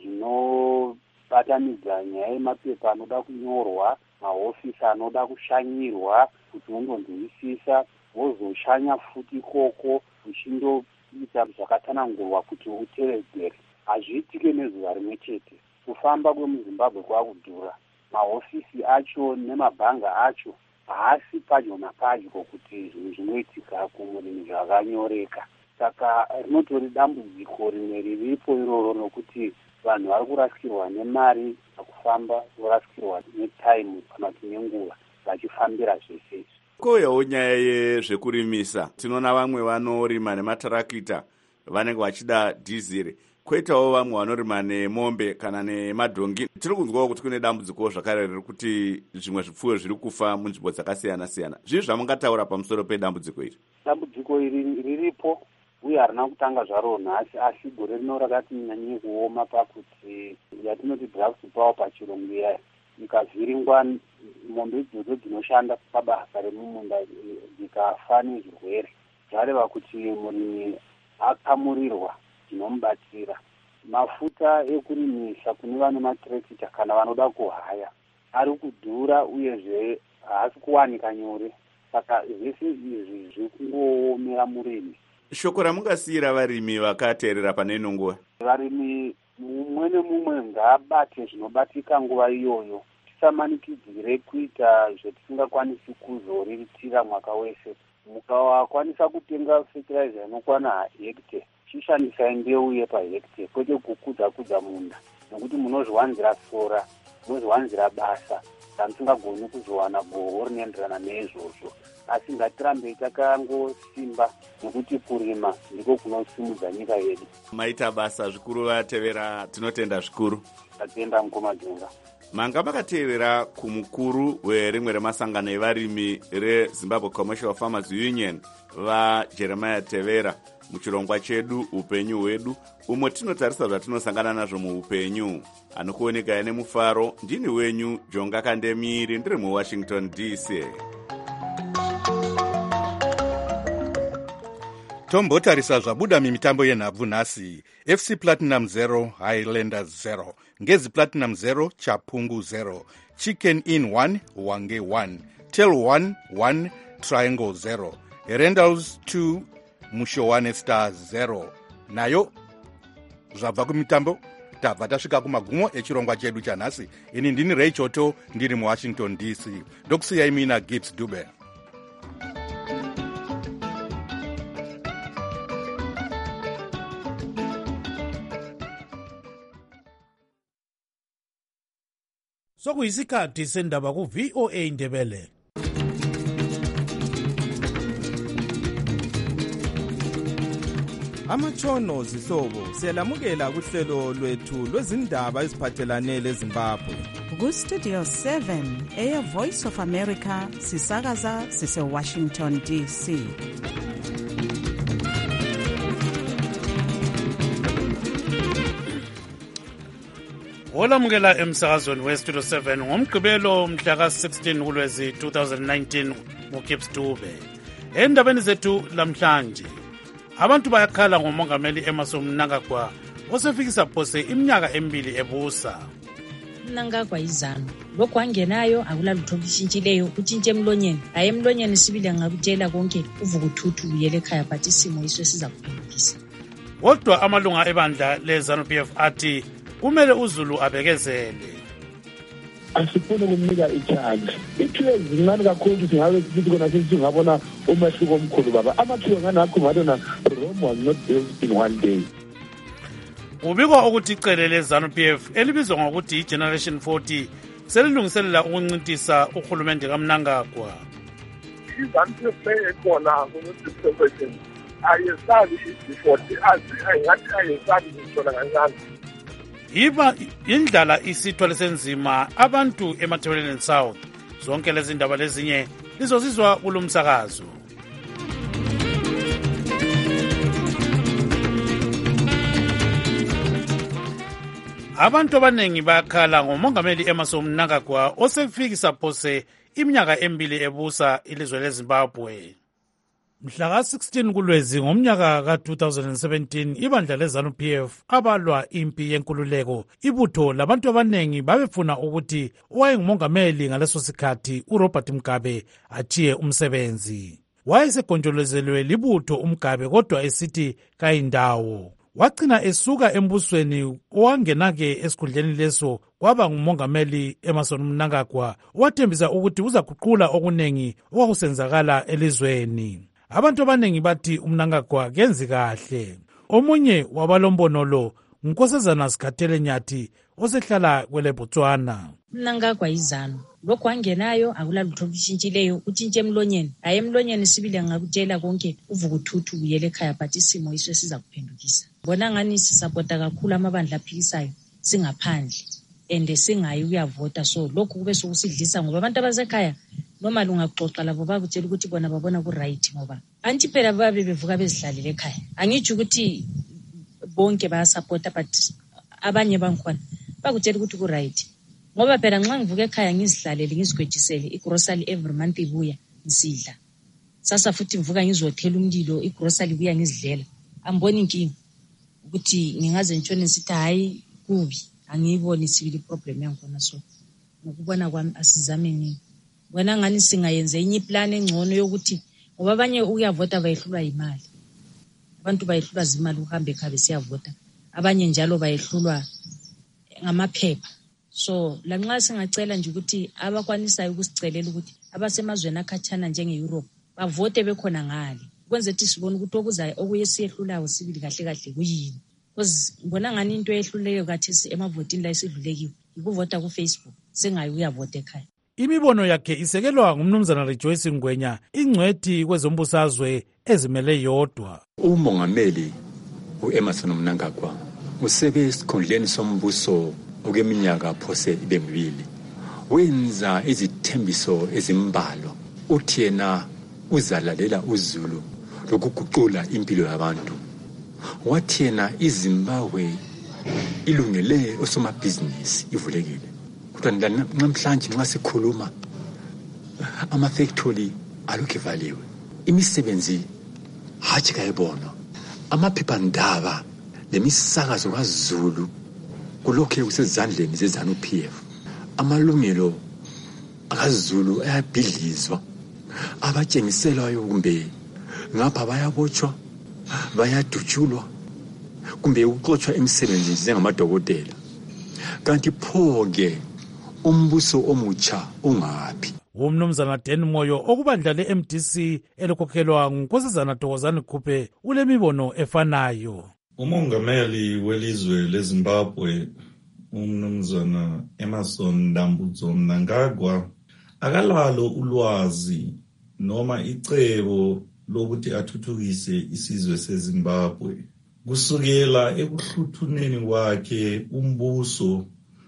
Speaker 16: zvinobatanidza nyaya yemapepa anoda kunyorwa, mahofisi anoda kushanyirwa kuti undonzwisisa, wozoshanya futi ikoko uchindoita zvakatanangurwa kuti utevedzere. Hazviitike nezuva rimwe chete. Kufamba kwemuZimbabwe kwakudhura. Mahofisi acho nemabhanga acho haasi padyo napadyo kuti zvinhu zvinoitika kumurimi zvakanyoreka. Saka rinotori dambudziko rimwe riripo iroro nokuti vanhu vari kurasikirwa nemari pakufamba, vorasikirwa netaimu kana kuti nenguva vachifambira zvese izvi.
Speaker 1: Koyawo nyaya yezvekurimisa, tinoona vamwe vanorima nematarakita vanenge vachida dhiziri, kwoitawo vamwe vanorima nemombe kana nemadhongi. Tiri kunzwawo kuti kune dambudziko zvakare riri kuti zvimwe zvipfuyo zviri kufa munzvimbo dzakasiyana siyana. Zvii zvamungataura pamusoro pedambudziko iri?
Speaker 16: Dambudziko iri riripo uye harina kutanga zvaro nhasi, asi gore rino rakati nyanyei kuoma pakuti yatinoti draft power pachirungu yayo ikavhiringwa, mombe idzodzo dzinoshanda pabasa remumunda dzikafa nezvirwere, zvareva kuti murimi akamurirwa zvinomubatsira. Mafuta ekurimisa kune vane matrekita kana vanoda kuhaya ari kudhura uyezve haasi kuwanika nyore. Saka zvese izvi zviri kungoomera murimi.
Speaker 1: Shoko ramungasiyira varimi vakateerera pane ino nguva?
Speaker 16: Varimi mumwe nemumwe ngaabate zvinobatika nguva iyoyo. Tisamanikidzire kuita zvetisingakwanisi kuzoriritira mwaka wese. Mukakwanisa kutenga fertilizer inokwana hekte, chishandisai mbeu yepahekte, kwete kukudza munda, nekuti munozviwanzira sora, munozviwanzira basa, ramusingagoni kuzowana goho rinoenderana neizvozvo. Asi ngatirambei takangosimba, nekuti kurima ndiko kunosimudza nyika yedu.
Speaker 1: Maita basa zvikuru vatevera, tinotenda zvikuru.
Speaker 16: Tatenda mukoma Jonga.
Speaker 1: Manga makateerera kumukuru werimwe remasangano evarimi reZimbabwe Commercial Farmers Union vaJeremiah Tevera muchirongwa chedu upenyu hwedu, umwe tinotarisa zvatinosangana nazvo muupenyu. Anokuoneka nemufaro, ndini wenyu Jonga Kandemiri, ndiri muWashington DC.
Speaker 5: Tombotarisa zvabuda mimitambo yenhabvu nhasi. FC Platinum 0 Highlanders 0, Ngezi Platinum 0 Chapungu 0, Chicken Inn 1 Wange 1, Tel 1 1 Triangle 0, Randalls 2 mushowane star 0 nayo zvabva kumitambo tabva tasvika kumagumo echirongwa chedu chanhasi. Ini ndini Ray Choto ndiri muwashington DC. Ndokusiyai mina Gibbs Dube.
Speaker 4: Sokuyisikhathi sendaba ku-VOA Ndebele.
Speaker 17: Amatshono zihlobo siyalamukela kuhlelo lwethu lwezindaba eziphathelane leZimbabwe.
Speaker 2: Ku-Studio 7 Air Voice of America sisakaza sise-Washington DC.
Speaker 4: Olamukela emsakazweni we-Studio 7 ngomgqibelo mhla ka-16 kuLwezi 2019 nguGibbs Dube. Endabeni zethu lamhlanje, abantu bayakhala ngomongameli Emmerson Mnangagwa osefikisa phose iminyaka emibili ebusa.
Speaker 18: Mnangagwa izanu lokhu angenayo akulalutho kushintshileyo kutshintshe emlonyeni, hayi emlonyeni sibile ngakutshela konke uvukuthuthu uyele ekhaya but isimo iso siza kuphendukisa.
Speaker 4: Kodwa amalunga ebandla le-ZANU-PF athi kumele uZulu abekezele.
Speaker 19: Asifuni kumnika icharge. Ithiwe zincane kakhulu singabe sithi kona singabona umahluko omkhulu baba. Amathiwe nganakho ngadona Rome was not built in one day.
Speaker 4: Ubikwa ukuthi icele le-ZANU-PF elibizwa ngokuthi i-Generation 40 selilungiselela ukuncintisa urhulumente kaMnangagwa.
Speaker 20: I-ZANU-PF ekhona ku-distribution ayesabi i-40 azingathi ayesabi ngithola kancane.
Speaker 4: Iba indlala isithwale senzima abantu eMatabeleland South. Zonke lezi ndaba lezinye lizozizwa kulomsakazo. Abantu abanengi bayakhala ngomongameli Emmerson Mnangagwa osefikisa phose iminyaka emibili ebusa ilizwe leZimbabwe. Mhla ka-16 kuLwezi ngomnyaka ka-2017 ibandla le-ZANU-PF abalwa impi yenkululeko. Ibutho labantu abanengi babefuna ukuthi owayengumongameli ngaleso sikhathi uRobert Mugabe achiye umsebenzi. Wayesegonjolozelwe libutho uMugabe kodwa esithi kayindawo. Wagcina esuka embusweni owangenake esikhundleni leso kwaba ngumongameli Emmerson Mnangagwa owathembisa ukuthi uzaguqula okunengi okwakusenzakala elizweni. Abantu abanengi bathi uMnangagwa kenzi kahle. Omunye wabalombono lo nguNkosazana Sikhathele Nyathi osehlala kwele Botswana.
Speaker 18: Mnangagwa izanu lokhu angenayo akulalutho kushintshileyo kutshintshe emlonyeni, hayi emlonyeni sibile ngakutshela konke uvukuthuthu uyele ekhaya but isimo iso siza kuphendukisa. Bona ngani sisapota kakhulu amabandla aphikisayo singaphandle and singayi uyavota, so lokhu kube sokusidlisa ngoba abantu abasekhaya noma lungaxoxa labo bakutshela ukuthi bona babona ku right ngoba anti phela babe bevuka bezihlalele ekhaya. Angitsho ukuthi bonke bayasupporta but abanye bangikhona bakutshela ukuthi ku right ngoba phela nxa ngivuka ekhaya ngizihlalele ngizigwejisele igrocery every month ibuya ngisidla. Sasa futhi ngivuka ngizothela umlilo igrocery ibuya ngizidlela. Amboni inkinga ukuthi ngingaze ngitshone ngithi hayi kubi, angiyiboni sibili problem yakhona. So ngokubona kwami asizameni wena ngani singayenza enye plan engcono yokuthi ngoba abanye uyavota bayihlulwa imali, abantu bayihlulwa zimali uhambe ekhaya siyavota, abanye njalo bayihlulwa ngamaphepha. So lanxa singacela nje ukuthi abakwanisayo ukusicelela ukuthi abasemazweni akhatshana njenge-Europe bavote bekhona ngale kwenze ukuthi sibone ukuthi okuzayo okuyesiyehlulayo sibili kahle kahle kuyini, because ngibona ngani into eyehluleyo kathesi emavotini la esidlulekiwe ikuvota ku-Facebook sengayi uyavota ekhaya.
Speaker 4: Imibono yakhe isekelwa ngumnumzana Rejoice Ngwenya, ingcwethi kwezombusazwe ezimele yodwa.
Speaker 21: Umongameli uEmmerson Mnangagwa usebe esikhundleni sombuso okweminyaka phose ibe mibili. Wenza izithembiso ezimbalwa. Uthi yena uzalalela uZulu lokuguqula impilo yabantu. Wathi yena iZimbabwe ilungele osomabhizinisi ivulekile. Kodwa namhlanje nxa sikhuluma ama-factory alokhu evaliwe, imisebenzi hatshi kayibona, amaphephandaba lemisakazo kaZulu kulokhu kusezandleni ze-ZANU-PF. Amalungelo akaZulu ayabhidlizwa, abatshengiselayo kumbe ngapha bayabotshwa, bayadutshulwa kumbe ukuxotshwa emsebenzini njengamadokotela. Kanti pho-ke umbuso omutsha ungaphi?
Speaker 4: umnumzana Dan Moyo okubandla le-MDC elikhokhelwa ngunkosazana Thokozani Khuphe ulemibono efanayo.
Speaker 3: Umongameli welizwe leZimbabwe umnumzana Emmerson Dambudzo Mnangagwa akalalo ulwazi noma icebo lokuthi athuthukise isizwe seZimbabwe. Kusukela ekuhluthuneni kwakhe umbuso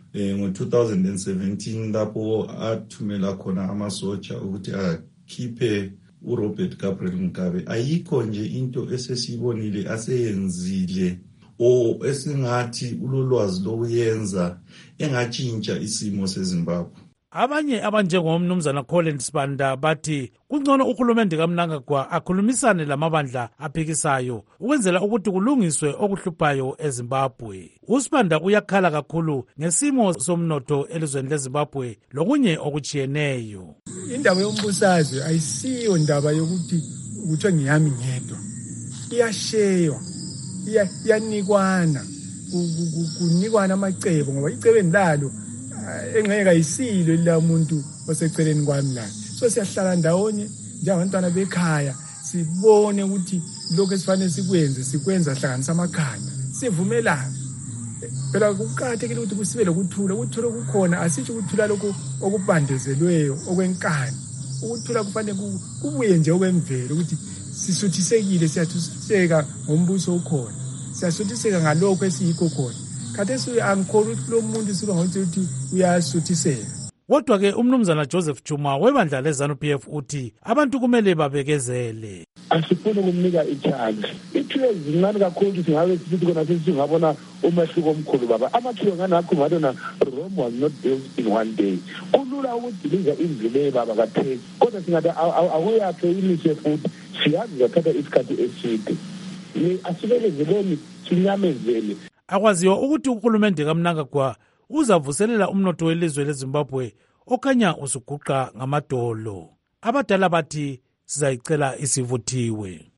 Speaker 3: ngo-2017 lapho athumela khona amasotsha ukuthi akhiphe uRobert Gabriel Mugabe, ayikho nje into esesibonile aseyenzile o esingathi ulolwazi lokuyenza engatshintsha isimo seZimbabwe.
Speaker 4: Abanye abanjengomnumzana Colin Sibanda bathi kungcono uhulumende kaMnangagwa akhulumisane lamabandla aphikisayo ukwenzela ukuthi kulungiswe okuhluphayo eZimbabwe. uSibanda uyakhala kakhulu ngesimo somnotho elizweni leZimbabwe lokunye okuchiyeneyo.
Speaker 22: Indaba yombusazwe ayisiyo indaba yokuthi kuthiwa ngiyami ngedwa, iyasheywa, iyanikwana, kunikwana amacebo ngoba icebo endalo engeke ayisilo la muntu oseceleni kwami la. So siyahlala ndawonye njengabantwana bekhaya sibone ukuthi lokho esifanele sikwenza hlanganisa amakhanda sivumelana. Phela kuqakathekile ukuthi kusibe lokuthula. Ukuthula kukhona asitsho ukuthula lokho okubandezelweyo okwenkani. Ukuthula kufanele kubuye nje okwemvelo ukuthi sisuthisekile, siyathuthuseka ngombuso okhona, siyasuthiseka ngalokho esiyikho khona. Khathesi angikholwa ukuthi lo muntu siba ngokuthi uyasuthiseka.
Speaker 4: Kodwa-ke umnumzana Joseph Chuma webandla leZANU-PF uthi abantu kumele babekezele.
Speaker 19: Asifuni ukumnika ichansi. Ithiwe zincane kakhulu singabe sithi khona singabona umehluko omkhulu baba. Amathiwe nganakho ngatona Rome was not built in one day. Kulula ukudiliza indlela baba kaThesi. Kodwa singathi awuyakhe imise futhi siyazi zathatha isikhathi eside. Asibekezeleni sinyamezele.
Speaker 4: Akwaziwa ukuthi uhulumende kaMnangagwa uzavuselela umnotho welizwe leZimbabwe okhanya usuguqa ngamadolo. Abadala bathi sizayicela isivuthiwe.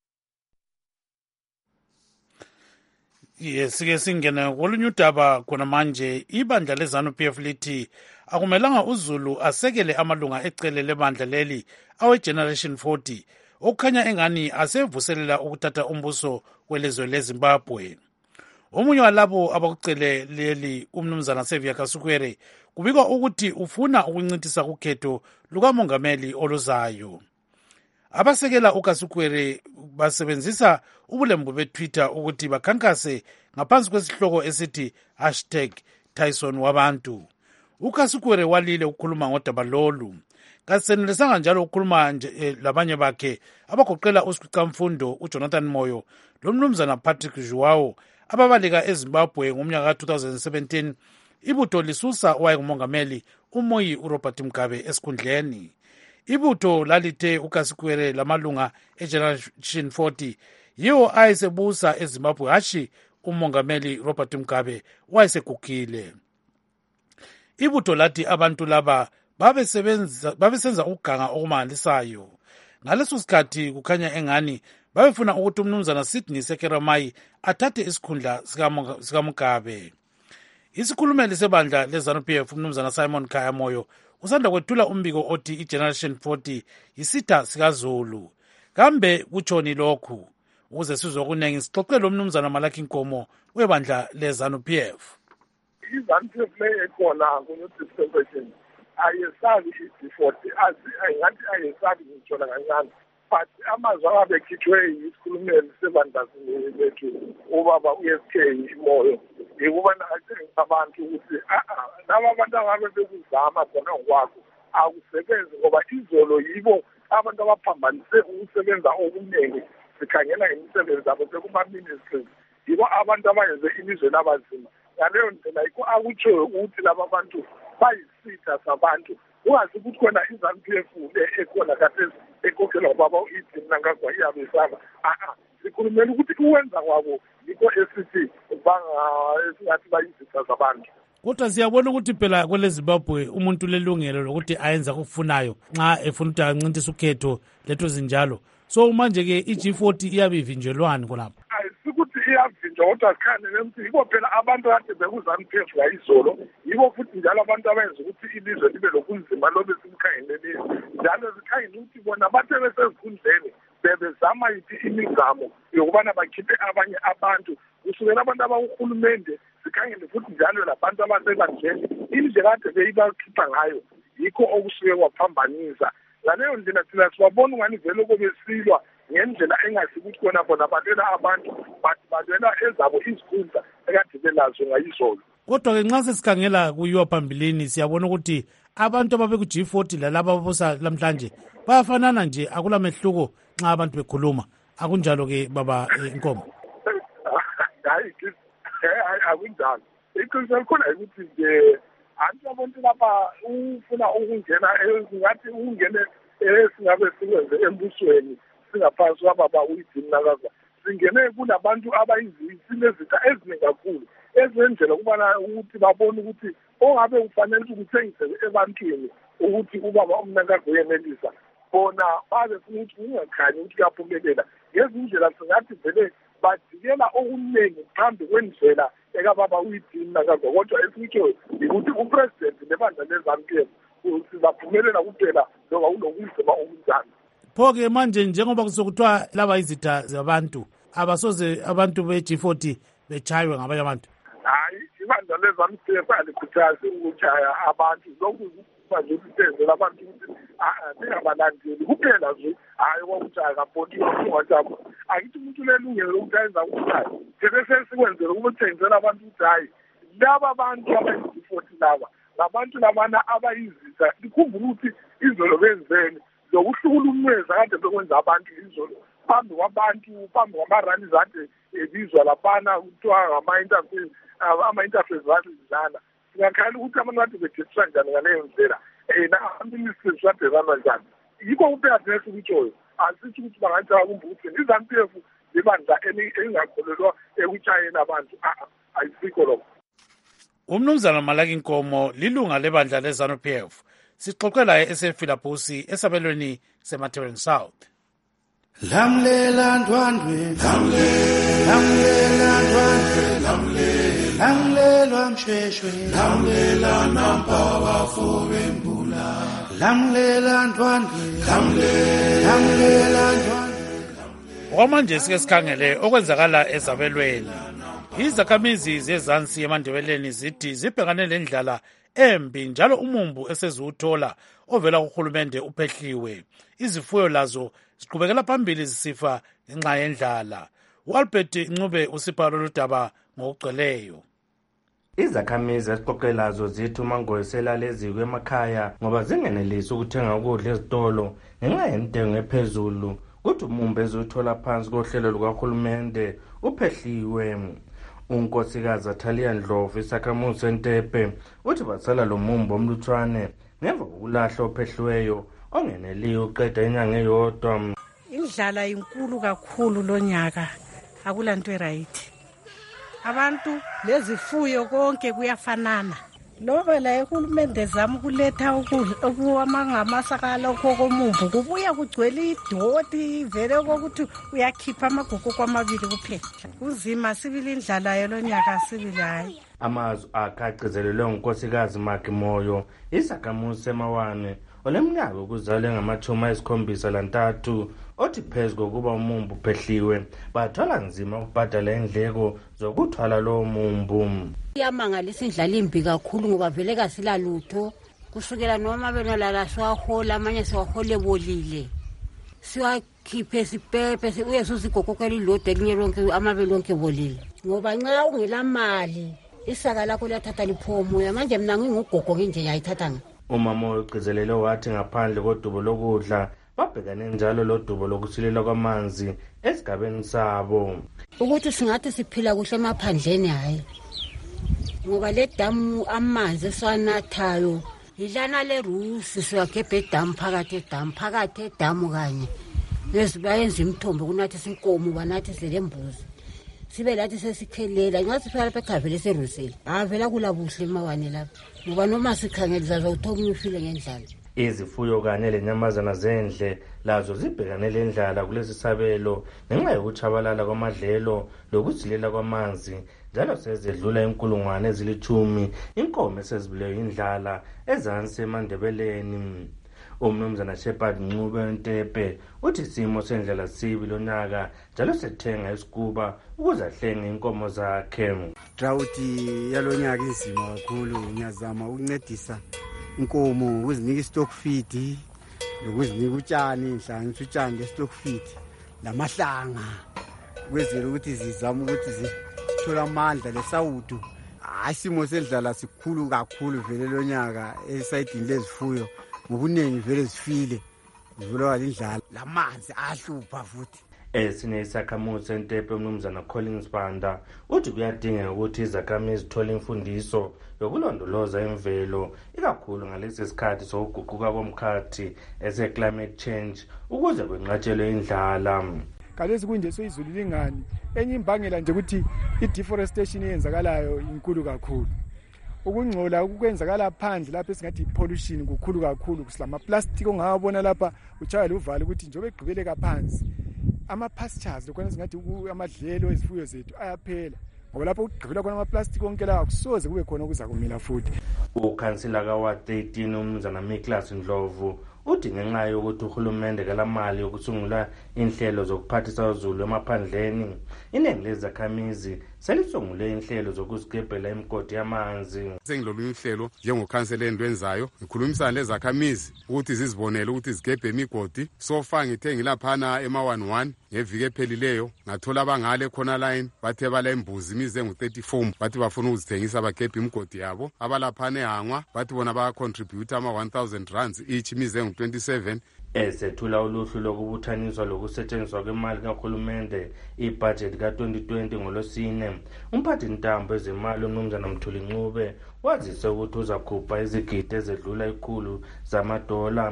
Speaker 4: Sike singene kolunye udaba khona manje. Ibandla leZANU-PF lithi akumelanga uZulu asekele amalunga ecele lebandla leli awe-Generation 40 okukhanya engani asevuselela ukuthatha umbuso welizwe leZimbabwe. Omunye walabo abakucele leli umnumzana Sevia Kasukwere kubikwa ukuthi ufuna ukuncintisa ukhetho lukamongameli oluzayo. Abasekela uKasukwere basebenzisa ubulembu beTwitter ukuthi bakhankase ngaphansi kwesihloko esithi #TysonWabantu. uKasukwere walile ukukhuluma ngodaba lolu. Kasenelisanga njalo ukukhuluma labanye bakhe abagoqela uSicamfundo uJonathan Moyo lomnumzana Patrick Joao ababaleka eZimbabwe ngomnyaka ka-2017 ibutho lisusa owayengumongameli uMoyi uRobert Mugabe esikhundleni. Ibutho lalithe uKasukwere lamalunga eGeneration 40 yiwo ayesebusa eZimbabwe hashi umongameli Robert Mugabe wayesegugile. Ibutho lathi abantu laba babesenza ukuganga okumangalisayo. Ngaleso sikhathi kukhanya engani babefuna ukuthi umnumzana Sydney Sekeramai athathe isikhundla sikaMugabe. Isikhulumeli sebandla leZANU-PF umnumzana Simon Khaya Moyo usanda kwethula umbiko othi iGeneration 40 yisitha sikaZulu. Kambe kutshoni lokhu? Ukuze sizwe okuningi sixoxele umnumzana Malaki Nkomo webandla leZANU-PF.
Speaker 20: iZANU-PF lekhona ku-dispensation ayesabi i-D40 ngathi ayesabi ngitshona kancane. But amazwi abekhithwe yisikhulumeli sebandla lethu ubaba u-SK Moyo yikubana atshengisa abantu ukuthi laba abantu angabe bekuzama khona ngokwakho akusebenzi ngoba izolo yibo abantu abaphambanise ukusebenza okuningi sikhangela imisebenzi abo sekuma-ministries yibo abantu abayenze ilizwe labazima. Ngaleyo ndlela yikho akutshoyo ukuthi laba bantu bayisitha sabantu. Ungazi ukuthi khona iZANU-PF ekhona kathesi ekhokhelwa ubaba u-Edwin Mnangagwa iyabesaba. Sikhulumela ukuthi uwenza kwabo yikho esithi esingathi bayisitha zabantu.
Speaker 4: Kodwa siyabona ukuthi phela kweleZimbabwe umuntu lelungelo lokuthi ayenza okufunayo nxa efuna ukuthi ancintise ukhetho letho zinjalo. so manje-ke i-G40 iyabe ivinjelwani khonapho?
Speaker 20: Sikuthi iyavinjwa kodwa sikhanele ukuthi yiko phela abantu kade bekuzanuphefu ngayizolo, yiko futhi njalo abantu abenza ukuthi ilizwe libe lobunzima lobe simkhangelelile. Njalo sikhangele ukuthi bona bathe besezikundleni bebezama yiphi imizamo yokubana bakhiphe abanye abantu kusukela abantu abakuhulumende. Sikhangele futhi njalo labantu abasebandleni indlela kade beyibakhipha ngayo yikho okusuke kwaphambanisa. Ngaleyo ndlela thina sibabona ungani vele kobesilwa ngendlela engasi ukuthi kona bona balwela abantu balwela ezabo izikhundla ekade belazo ngayizolo.
Speaker 4: Kodwa-ke nxa sesikhangela kuyiwa phambilini siyabona ukuthi abantu ababeku-G40 lalaba ababusa lamhlanje bayafanana nje, akula mehluko nxa abantu bekhuluma. Akunjalo-ke baba Nkomo?
Speaker 20: Hayi akunjalo. Iqiniso likhona ukuthi nje anti abantu lapha ufuna ukungena ngathi ungene singabe sikwenze embusweni singaphansi kwababa uyidini nakazwa. Singene kunabantu abayizitha eziningi kakhulu ezenzela ukubana ukuthi babone ukuthi ongabe ufanele ukuthi uthengisele ebantwini ukuthi ubaba umnakazwe uyenelisa. Bona babe funa ukuthi ungakhanyi ukuthi kuyaphumelela. Ngezindlela singathi vele bajikela okuningi phambi kwendlela ekababa uyidini nakazwa. Kodwa esikutsho ukuthi upresident nebandla leZANU-PF sizaphumelela kuphela loba kunokunzima okunjani.
Speaker 4: Pho-ke manje njengoba kusokuthiwa laba izitha zabantu abasoze abantu be-G40 betshaywe ngabanye abantu.
Speaker 20: Hayi, ibandla leZANU-PF alikhuthazi ukutshaya abantu. Lokhu manje ukutenzela abantu ukuthi singabalandeli kuphela nje, hayi kokutshaya kapoti wajabo. Akithi umuntu unelungelo lokuthi ayenza ukutshaya. Thina sesikwenzela ukuthengisela abantu ukuthi hayi laba bantu abayi-G40 laba ngabantu labana abayizitha. Likhumbula ukuthi izolo benzeni lokuhlukulumeza kade bekwenza abantu izolo phambi kwabantu, phambi kwamarani zade ebizwa laphana kuthiwa ama-interface zade zidlala. Singakhala ukuthi abantu kade bediswa njani ngaleyo ndlela na-ministries kade zanwa njani. Yikho kuphela thina esikutshoyo, asithi ukuthi bangatshala kumbutheni iZANU-PF libandla elingakholelwa ekutshayeni abantu. Ayisikho lokho.
Speaker 4: Umnumzana Malaki Nkomo lilunga lebandla leZANU-PF. Sixoxe laye esefilabusi esabelweni seMatabeleland South.
Speaker 6: Lamlela ndwandwe, lamlela ndwandwe, lamlela msheshwe, lamlela nampa bafube mbula, lamlela ndwandwe, lamlela ndwandwe.
Speaker 4: Okwamanje sike sikhangele okwenzakala ezabelweni. Izakhamizi zezansi eMandebeleni zithi zibhekane lendlala embi njalo umumbu eseziwuthola ovela kuhulumende uphehliwe. Izifuyo lazo ziqhubekela phambili zisifa ngenxa yendlala. uAlbert Ncube usipha lolu daba ngokugcweleyo.
Speaker 7: Izakhamizi ezixoxe lazo zithi umangoyisela lezi kwemakhaya ngoba zingenelisi ukuthenga ukudla ezitolo ngenxa yentengo ephezulu. Kuthi umumbu ezuthola phansi kohlelo lukahulumende uphehliwe. Unkosikazi Athalia Ndlovu isakhamuzi seNtepe uthi basala lo mumbu omlutshwane ngemva kokulahla ophehliweyo ongeneliyo uqeda inyanga eyodwa.
Speaker 23: Indlala inkulu kakhulu lonyaka, akulanto eright. Abantu lezifuyo konke kuyafanana. Lobe la uhulumende zama ukuletha ukudla okuwamangamasakala kokomumbu kubuya kugcwele idoti vele kokuthi uyakhipha amagugu kwamabili kuphela. Uzima sibili indlala yelonyaka sibili hayi.
Speaker 7: Amazwi akagcizelelwe ngunkosikazi Makimoyo isakhamuzi seMawane oleminyaka ukuzalwa ngama-73 othi phezu kokuba umumbu uphehliwe bathola nzima ukubhadala indleko zokuthwala lo mumbu.
Speaker 24: Iyamangalisa indlala imbi kakhulu ngoba vele kasilalutho kusukela noma benolala siwahola amanye siwahole ebolile siwakhiphe sipepe uyesusigogokela ilodi elinye lonke amabele lonke ebolile ngoba nxa ungela mali isaka lakho liyathatha liphomoya. Manje mina ngingugogo nje yayithatha nga.
Speaker 7: Umama ogcizelele wathi ngaphandle kodubo lokudla babhekane njalo lodubo lokusilela kwamanzi esigabeni sabo.
Speaker 24: Ukuthi singathi siphila kuhle emaphandleni hayi ngoba le damu amanzi esiwanathayo yilana lerusi siwakhephe edamu phakathi edamu kanye bayenza imithombo kunathi inkomo banathi selembuzi sibe lathi sesikhelela nxa sifika lapha ekhavele seruseli avela kula buhle emawane lapha ngoba noma sikhangelisa zawuthola umfile ngendlala.
Speaker 7: Izifuyo kanye lenyamazana zendle lazo zibhekane lendlala kulesi sabelo ngenxa yokutshabalala kwamadlelo lokuzilela kwamanzi, njalo sezedlula inkulungwane ezilithumi inkomo esezibulewe indlala ezansi eMandebeleni. Umnumzana Shepard Ncube Ntepe uthi isimo sendlela sibi lonyaka njalo sethenga isikuba ukuze ahlenge inkomo zakhe.
Speaker 8: Drought yalonyaka inzima kakhulu, ngiyazama ukuncedisa inkomo ukuzinika stock feed nokuzinika utshani, nhlanganisa utshani stock feed namahlanga ukwenzela ukuthi zizame ukuthi zithola amandla lesawudu. Isimo sendlala sikhulu kakhulu vele lonyaka esayidini lezifuyo, ngobuningi vele zifile zivulwa indlala, lamanzi ahlupha futhi.
Speaker 7: Esinye isakhamuzi seNtepe umnumzana Collins Banda uthi kuyadingeka ukuthi izakhamizi zithole imfundiso yokulondoloza imvelo, ikakhulu ngalesi sikhathi sokuguquka komkhathi ese-climate change ukuze kwenqatshelwe indlala.
Speaker 22: Kalezi kunje soyizulu lingani, enye imbangela nje ukuthi i-deforestation eyenzakalayo inkulu kakhulu. Ukungcola ukwenzakala phandle lapha esingathi i-pollution kukhulu kakhulu, kusilama-plastic ongawabona lapha utshaya luvalo ukuthi njengoba egqibeleka phansi ama-pastures lokho esingathi amadlelo ezifuyo zethu ayaphela, ngoba lapho ukugqibela khona ama-plastic onke lawa kusoze kube khona okuza kumila futhi.
Speaker 7: Ukhansila kaWard 13 umnumzana Miklas Ndlovu uthi ngenxa yokuthi uhulumende kalamali yokusungula inhlelo zokuphathisa uzulu emaphandleni, iningi lezakhamizi selisungule inhlelo zokuzigebhela imigodi yamanzi.
Speaker 10: Sengilolu inhlelo njengokhansela endwenzayo ngikhulumisana lezakhamizi ukuthi zizibonele ukuthi zigebhe imigodi. Sofa ngithe ngilaphana ema-11 ngeviki ephelileyo ngathola abangale khona line bathe bala imbuzi imize ngu-34 bathi bafuna ukuzithengisa bagebhe imigodi yabo. Abalaphana eHangwa bathi bona bayacontribute ama-1000 rands each imize ngu-27.
Speaker 7: Esethula uluhlu lokubuthaniswa lokusetshenziswa kwemali kahulumende ibudget ka-2020 ngolosine, umphathintambo ezemali umnumzana Mthuli Ncube wazise ukuthi uzakhupha izigidi ezedlula ikhulu zamadola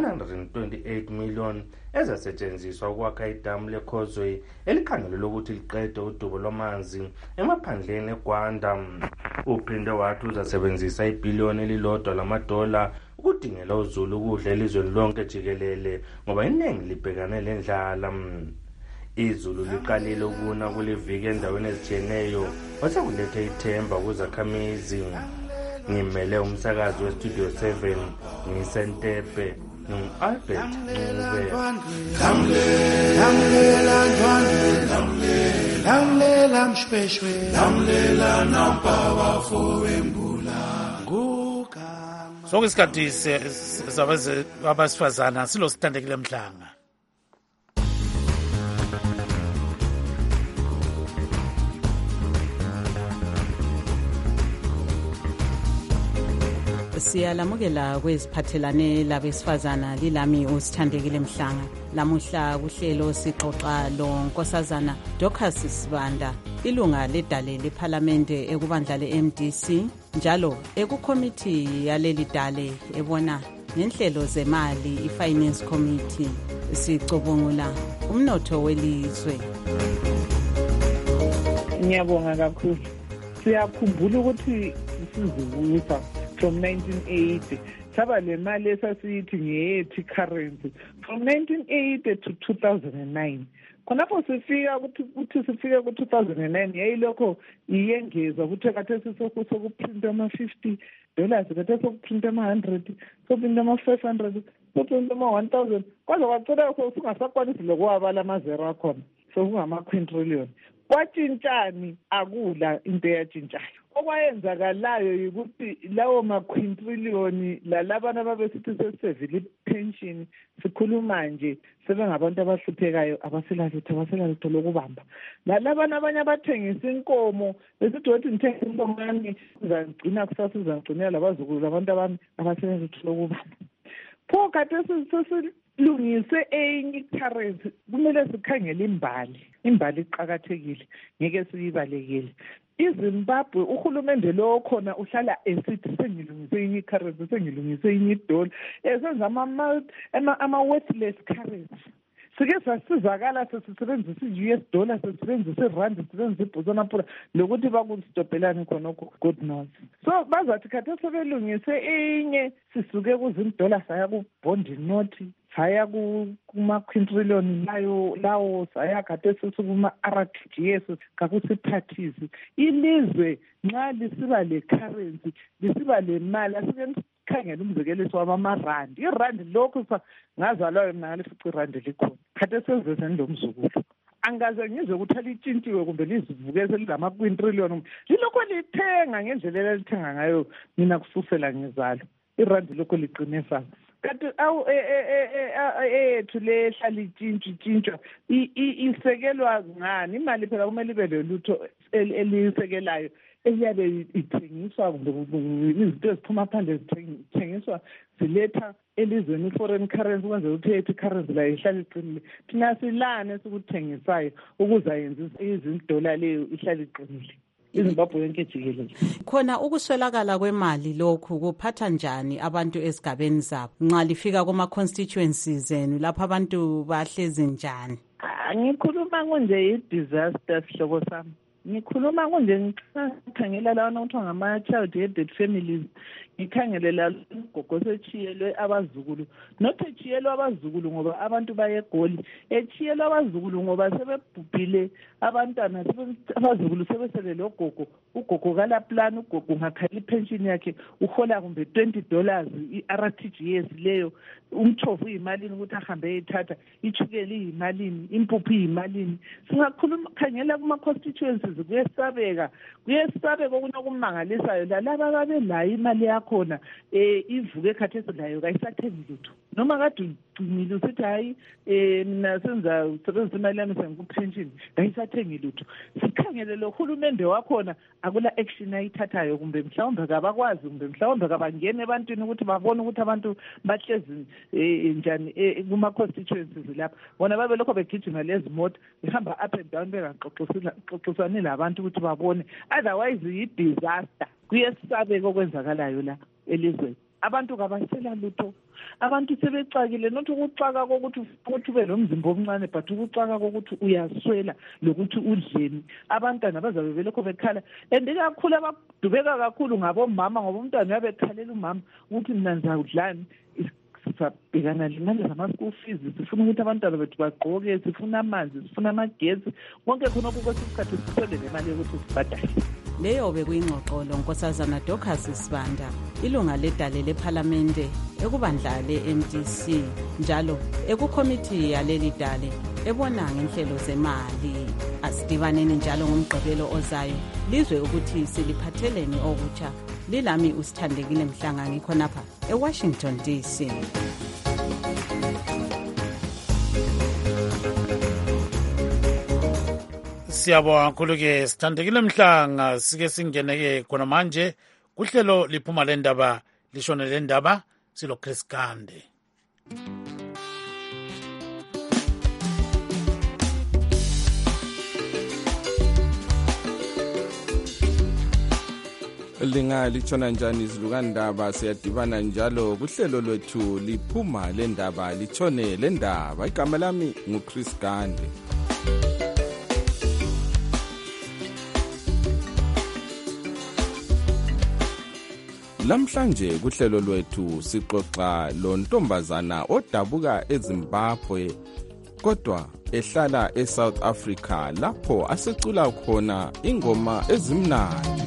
Speaker 7: 128 million ezasetshenziswa ukwakha idamu leCauseway elikhangelelwe ukuthi liqede udubo lwamanzi emaphandleni eGwanda. Uphinde wathi uzasebenzisa ibhiliyoni elilodwa lamadola ukudingela uzulu ukudla elizweni lonke jikelele ngoba iningi libhekane lendlala. Izulu liqalile ukuna kuliviki endaweni ezitshiyeneyo wasekulethe ithemba kuzakhamizi. Ngimele umsakazi westudio 7 ngisentepe Albert Ncube.
Speaker 6: Lamlela mshweshwe lamlela nampaba fowembula
Speaker 4: sokusikhathi abasifazana silosithandekile Mhlanga.
Speaker 2: Siyalamukela kweziphathelane labesifazana lilami usithandekile Mhlanga. Lamuhla kuhlelo sixoxa lo Nkosazana Dorcas Sibanda, ilunga ledale lephalamende ekubandla le-MDC njalo ekukomiti yaleli dale ebona ngenhlelo zemali i-Finance Committee. Sicubungula umnotho welizwe.
Speaker 11: Ngiyabonga kakhulu. Siyakhumbula ukuthi sizivuyisa from 1980 saba le mali esasiyithi ngeyethi currency from 1980 to 2009. Khonapho sifika ukuthi sifike ku-2009 yayilokho iyengeza ukuthi kade sokuprinta ama-$50, kade sokuprinta ama-100, sokuprinta ama-500, sokuprinta ama-1000, kwaze kwacela singasakwanisi lokuwabala amazero akhona, sokungama-quintillion. Kwatshintshani akula into eyatshintshayo. Okwayenzakalayo yikuthi lawo ma-quintillion lalabana babesithi sesevile i-pension sikhuluma nje sebengabantu abahluphekayo abaselalutho lokubamba. Lalabana abanye abathengisa inkomo besithi wathi ngithengisa inkomo yami uzangigcina kusasa uzangigcinela labazukulu abantu abami abaselalutho lokubamba. Pho kade sesilungise enye i-currency kumele sikhangele imbali iqakathekile ngeke siyibalekele. iZimbabwe uhulumende lo khona uhlala esithi sengilungise inye currency sengilungise inye dollar esenza ama worthless currency sike sasizakala sesisebenzisa i-US dollar, sesisebenzisa irandi, sisebenzisa iBotswana pula, lokuthi bakusitobhelani khonokho God knows. So bazathi khathesi sebelungise inye sisuke kuzindola saya ku-bond note, saya kuma-quintillion lawo saya khathesi kuma-RTGS kakusiphathisi. Ilizwe nxa lisiba le-currency, lisiba le mali, asike khangela umzekeliso wamamarandi. Irandi lokhu ngazalwayo mina ngalifica irandi likhona. Khathesi sezizeni lomzukulu. Angaze ngizwe ukuthi alitshintshiwe kumbe lizivuke selilama-quintillion. Lilokho lithenga ngendlela elithenga ngayo mina kususela ngizalo. Irandi lokho liqine fana. Kanti ethu lehlala itshintshwa isekelwa ngani? Imali phela kumele ibe lolutho elisekelayo eliyabe ithengiswa izinto eziphuma phandle zithengiswa ziletha elizweni i-foreign currency ukwenzela ukuthi ethi currency la ihlale iqinile. Thina silane sikuthengisayo ukuze ayenze izindola leyo ihlale iqinile. iZimbabwe yonke jikelele.
Speaker 2: Khona ukuswelakala kwemali lokhu kuphatha njani abantu esigabeni zabo nxa lifika kuma-constituencies zenu lapho abantu bahlezi njani?
Speaker 11: Ngikhuluma kunje i-disaster sihlobo sami. Ngikhuluma kunje ngikhangela lawana kuthiwa ngama-child headed families, ngikhangelela ugogo sechiyelwe abazukulu, not echiyelwe abazukulu ngoba abantu bayegoli, echiyelwe abazukulu ngoba sebebhubhile abantwana, abazukulu sebesele logogo, ugogo kala plan, ugogo ngakhala ipension yakhe uhola kumbe $20 i-RTGS leyo, umthofu iyimalini ukuthi ahambe eyithatha, ichukele iyimalini, impuphu iyimalini. Singakhuluma khangela kuma-constituencies kuyesabeka okunye okumangalisayo, lalaba babelayo imali yakhona ivuke khathesi layo kayisathengi lutho. Noma kade ugcinile usithi hayi mina senza usebenzisa imali yami sengikupension kayisathengi lutho. Sikhangele lo hulumende wakhona akula action ayithathayo, kumbe mhlawumbe kabakwazi, kumbe mhlawumbe kabangene ebantwini ukuthi babone ukuthi abantu bahlezi njani kuma-constituencies lapha. Bona babe lokho begijima lezi moto behamba up and down bengaxoxisani labantu ukuthi babone, otherwise yi-disaster. Kuyesabeka okwenzakalayo la elizweni. Abantu kabasela lutho, abantu sebexakile, not ukuxaka kokuthi ube nomzimba omncane, but ukuxaka kokuthi uyaswela lokuthi udleni. Abantwana bazabe belokho bekhala, and kakhulu abadubeka kakhulu ngabomama, ngoba umntwana uyabe ekhalela umama ukuthi mina ngizawudlani. Sibhekana lemali zama-school fees, sifuna ukuthi abantwana bethu bagqoke, sifuna amanzi, sifuna amagetsi, konke khonokho kwesikhathi sithole nemali yokuthi sibhadale.
Speaker 2: Leyo bekuyingxoxolo Nkosazana Dorcas Sibanda, ilunga ledale lephalamende ekubandla le-MDC, njalo ekukomiti yaleli dale ebona ngenhlelo zemali. Asidibaneni njalo ngomgqibelo ozayo lizwe ukuthi siliphatheleni okutsha. Lilami uSithandekile Mhlanga, ngikhonapha eWashington DC.
Speaker 4: Siyabonga kakhulu-ke Sithandekile Mhlanga. Sike singene-ke khona manje kuhlelo liphuma lendaba lishone lendaba silo Chris Gande.
Speaker 17: Lingalitshona njani izilukandaba, siyadibana njalo kuhlelo lwethu liphuma lendaba litshone lendaba. Igama lami nguChris Gande. Lamhlanje kuhlelo lwethu sixoxa lo ntombazana odabuka eZimbabwe kodwa ehlala eSouth Africa lapho asecula khona ingoma ezimnandi.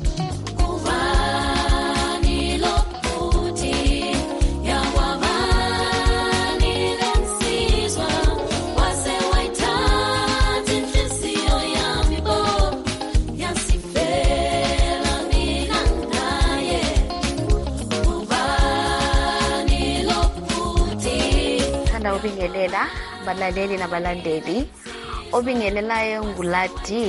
Speaker 9: Obingelela balaleli nabalandeli, obingelelayo nguladi.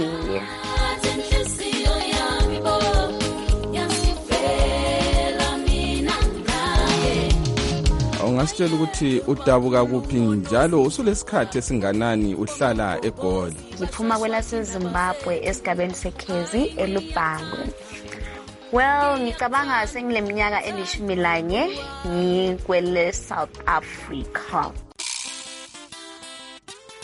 Speaker 17: Ungasitshela ukuthi udabuka kuphi njalo usulesikhathi esinganani uhlala eGoli?
Speaker 9: Ngiphuma kwelaseZimbabwe esigabeni seKhezi eLubango. Well, ngicabanga sengileminyaka eli11 ngikwele South Africa.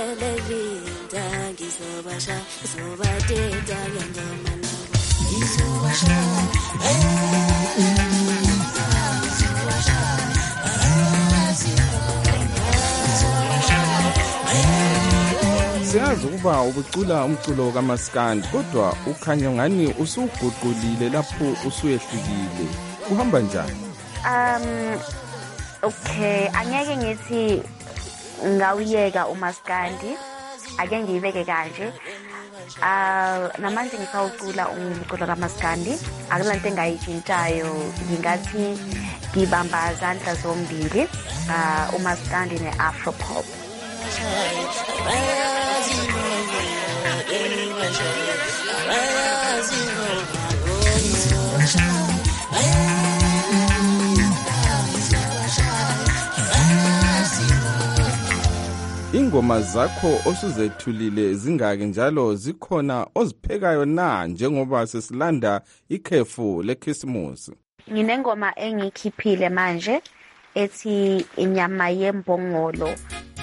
Speaker 17: Siyazi ukuba ubucula umculo kaMaskandi kodwa ukhanya ngani usuguqulile lapho usuyehlukile. Uhamba njani?
Speaker 9: Okay, angeke ngithi ngawuyeka uMaskandi. Ake ngiyibeke kanje. Namanje ngisawucula umculo kaMaskandi. Akulanto engayitshintshayo. Ngingathi ngibamba izandla zombili. uMaskandi ne-Afropop.
Speaker 17: Ingoma zakho osuzethulile zingaki njalo zikhona oziphekayo na njengoba sesilanda ikhefu leChristmas?
Speaker 9: Nginengoma engikhiphile manje ethi inyama yembongolo.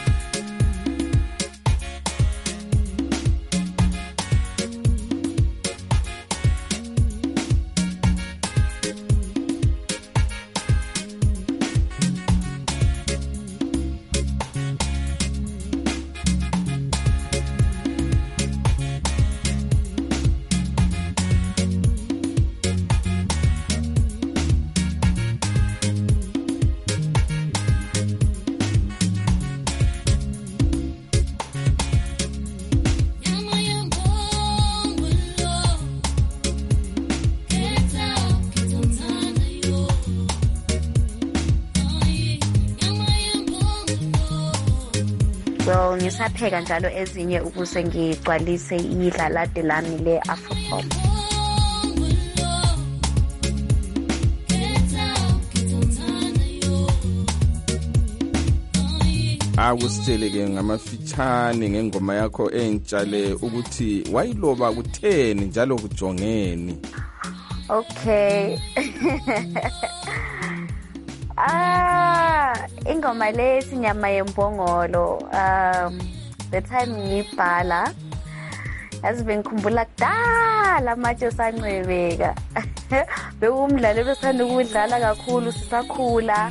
Speaker 9: So ngisapheka njalo ezinye ukuze ngigcwalise idlalade lami le-Afropop.
Speaker 17: Akusitshele-ke ngamafitshane ngengoma yakho entshale ukuthi wayiloba kutheni njalo kujongeni.
Speaker 9: Okay. Ingoma le sinyama yembongolo the time ngibhala yazi bengikhumbula kudala manje sancwebeka bekumdlalo besanda ukudlala kakhulu sisakhula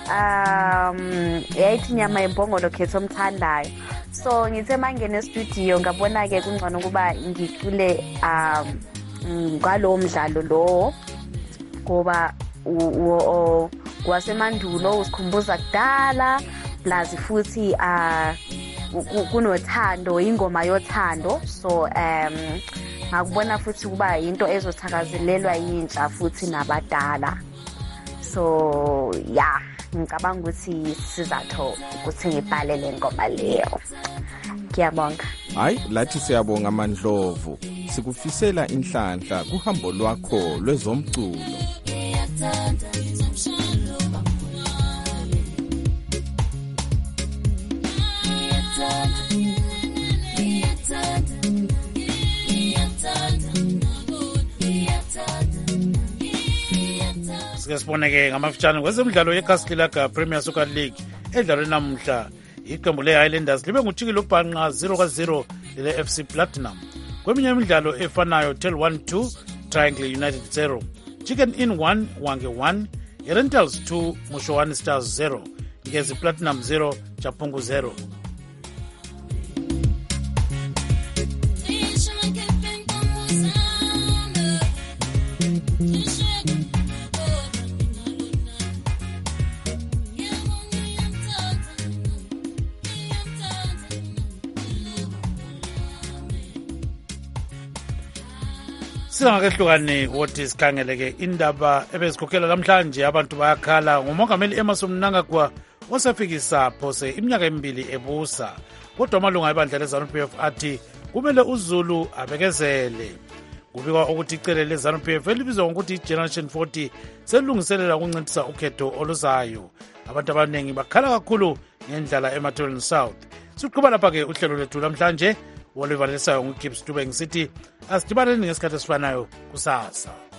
Speaker 9: yayithi inyama yembongolo khetho omthandayo so ngithe mangene studio ngabona ke kungcono kuba ngicule ngalo mdlalo lo ngoba kwasemandulo usikhumbuza kudala plus futhi kunothando ingoma yothando so ngakubona futhi kuba into ezothakazelelwa yintsha futhi nabadala so yeah ngicabanga ukuthi sizatho ukuthi ngibhale le ngoma leyo. Ngiyabonga.
Speaker 17: Hayi lathi siyabonga Amandlovu sikufisela inhlanhla kuhambo lwakho lwezomculo.
Speaker 4: Siboneke ngamafitshane kwezemidlalo yeCastelaka Premier Soccer League edlalwe namuhla iqembu le-Highlanders libe ngujikile ubhanqa 0-0 le-FC Platinum. Kweminye imidlalo efanayo Tel 1-2 Triangle United 0 Chicken Inn 1 Wange 1 Rentals 2 Mushoani Stars 0 Ngezi Platinum 0 Chapungu 0. Singakehlukane wothi sikhangeleke indaba ebezikhokhela namhlanje abantu bayakhala ngomongameli Emmerson Mnangagwa osefikisa phose iminyaka emibili ebusa kodwa amalunga ebandla leZANU-PF athi kumele uZulu abekezele. Kubikwa ukuthi icele leZANU-PF elibizwa ngokuthi iGeneration 40 selungiselela ukuncedisa ukhetho oluzayo. Abantu abaningi bakhala kakhulu ngendlela eMathilini South. Siqhuba lapha-ke uhlelo lethu namhlanje olivalisayo nguGibbs Dube ngisithi asidibaneni ngesikhathi esifanayo kusasa.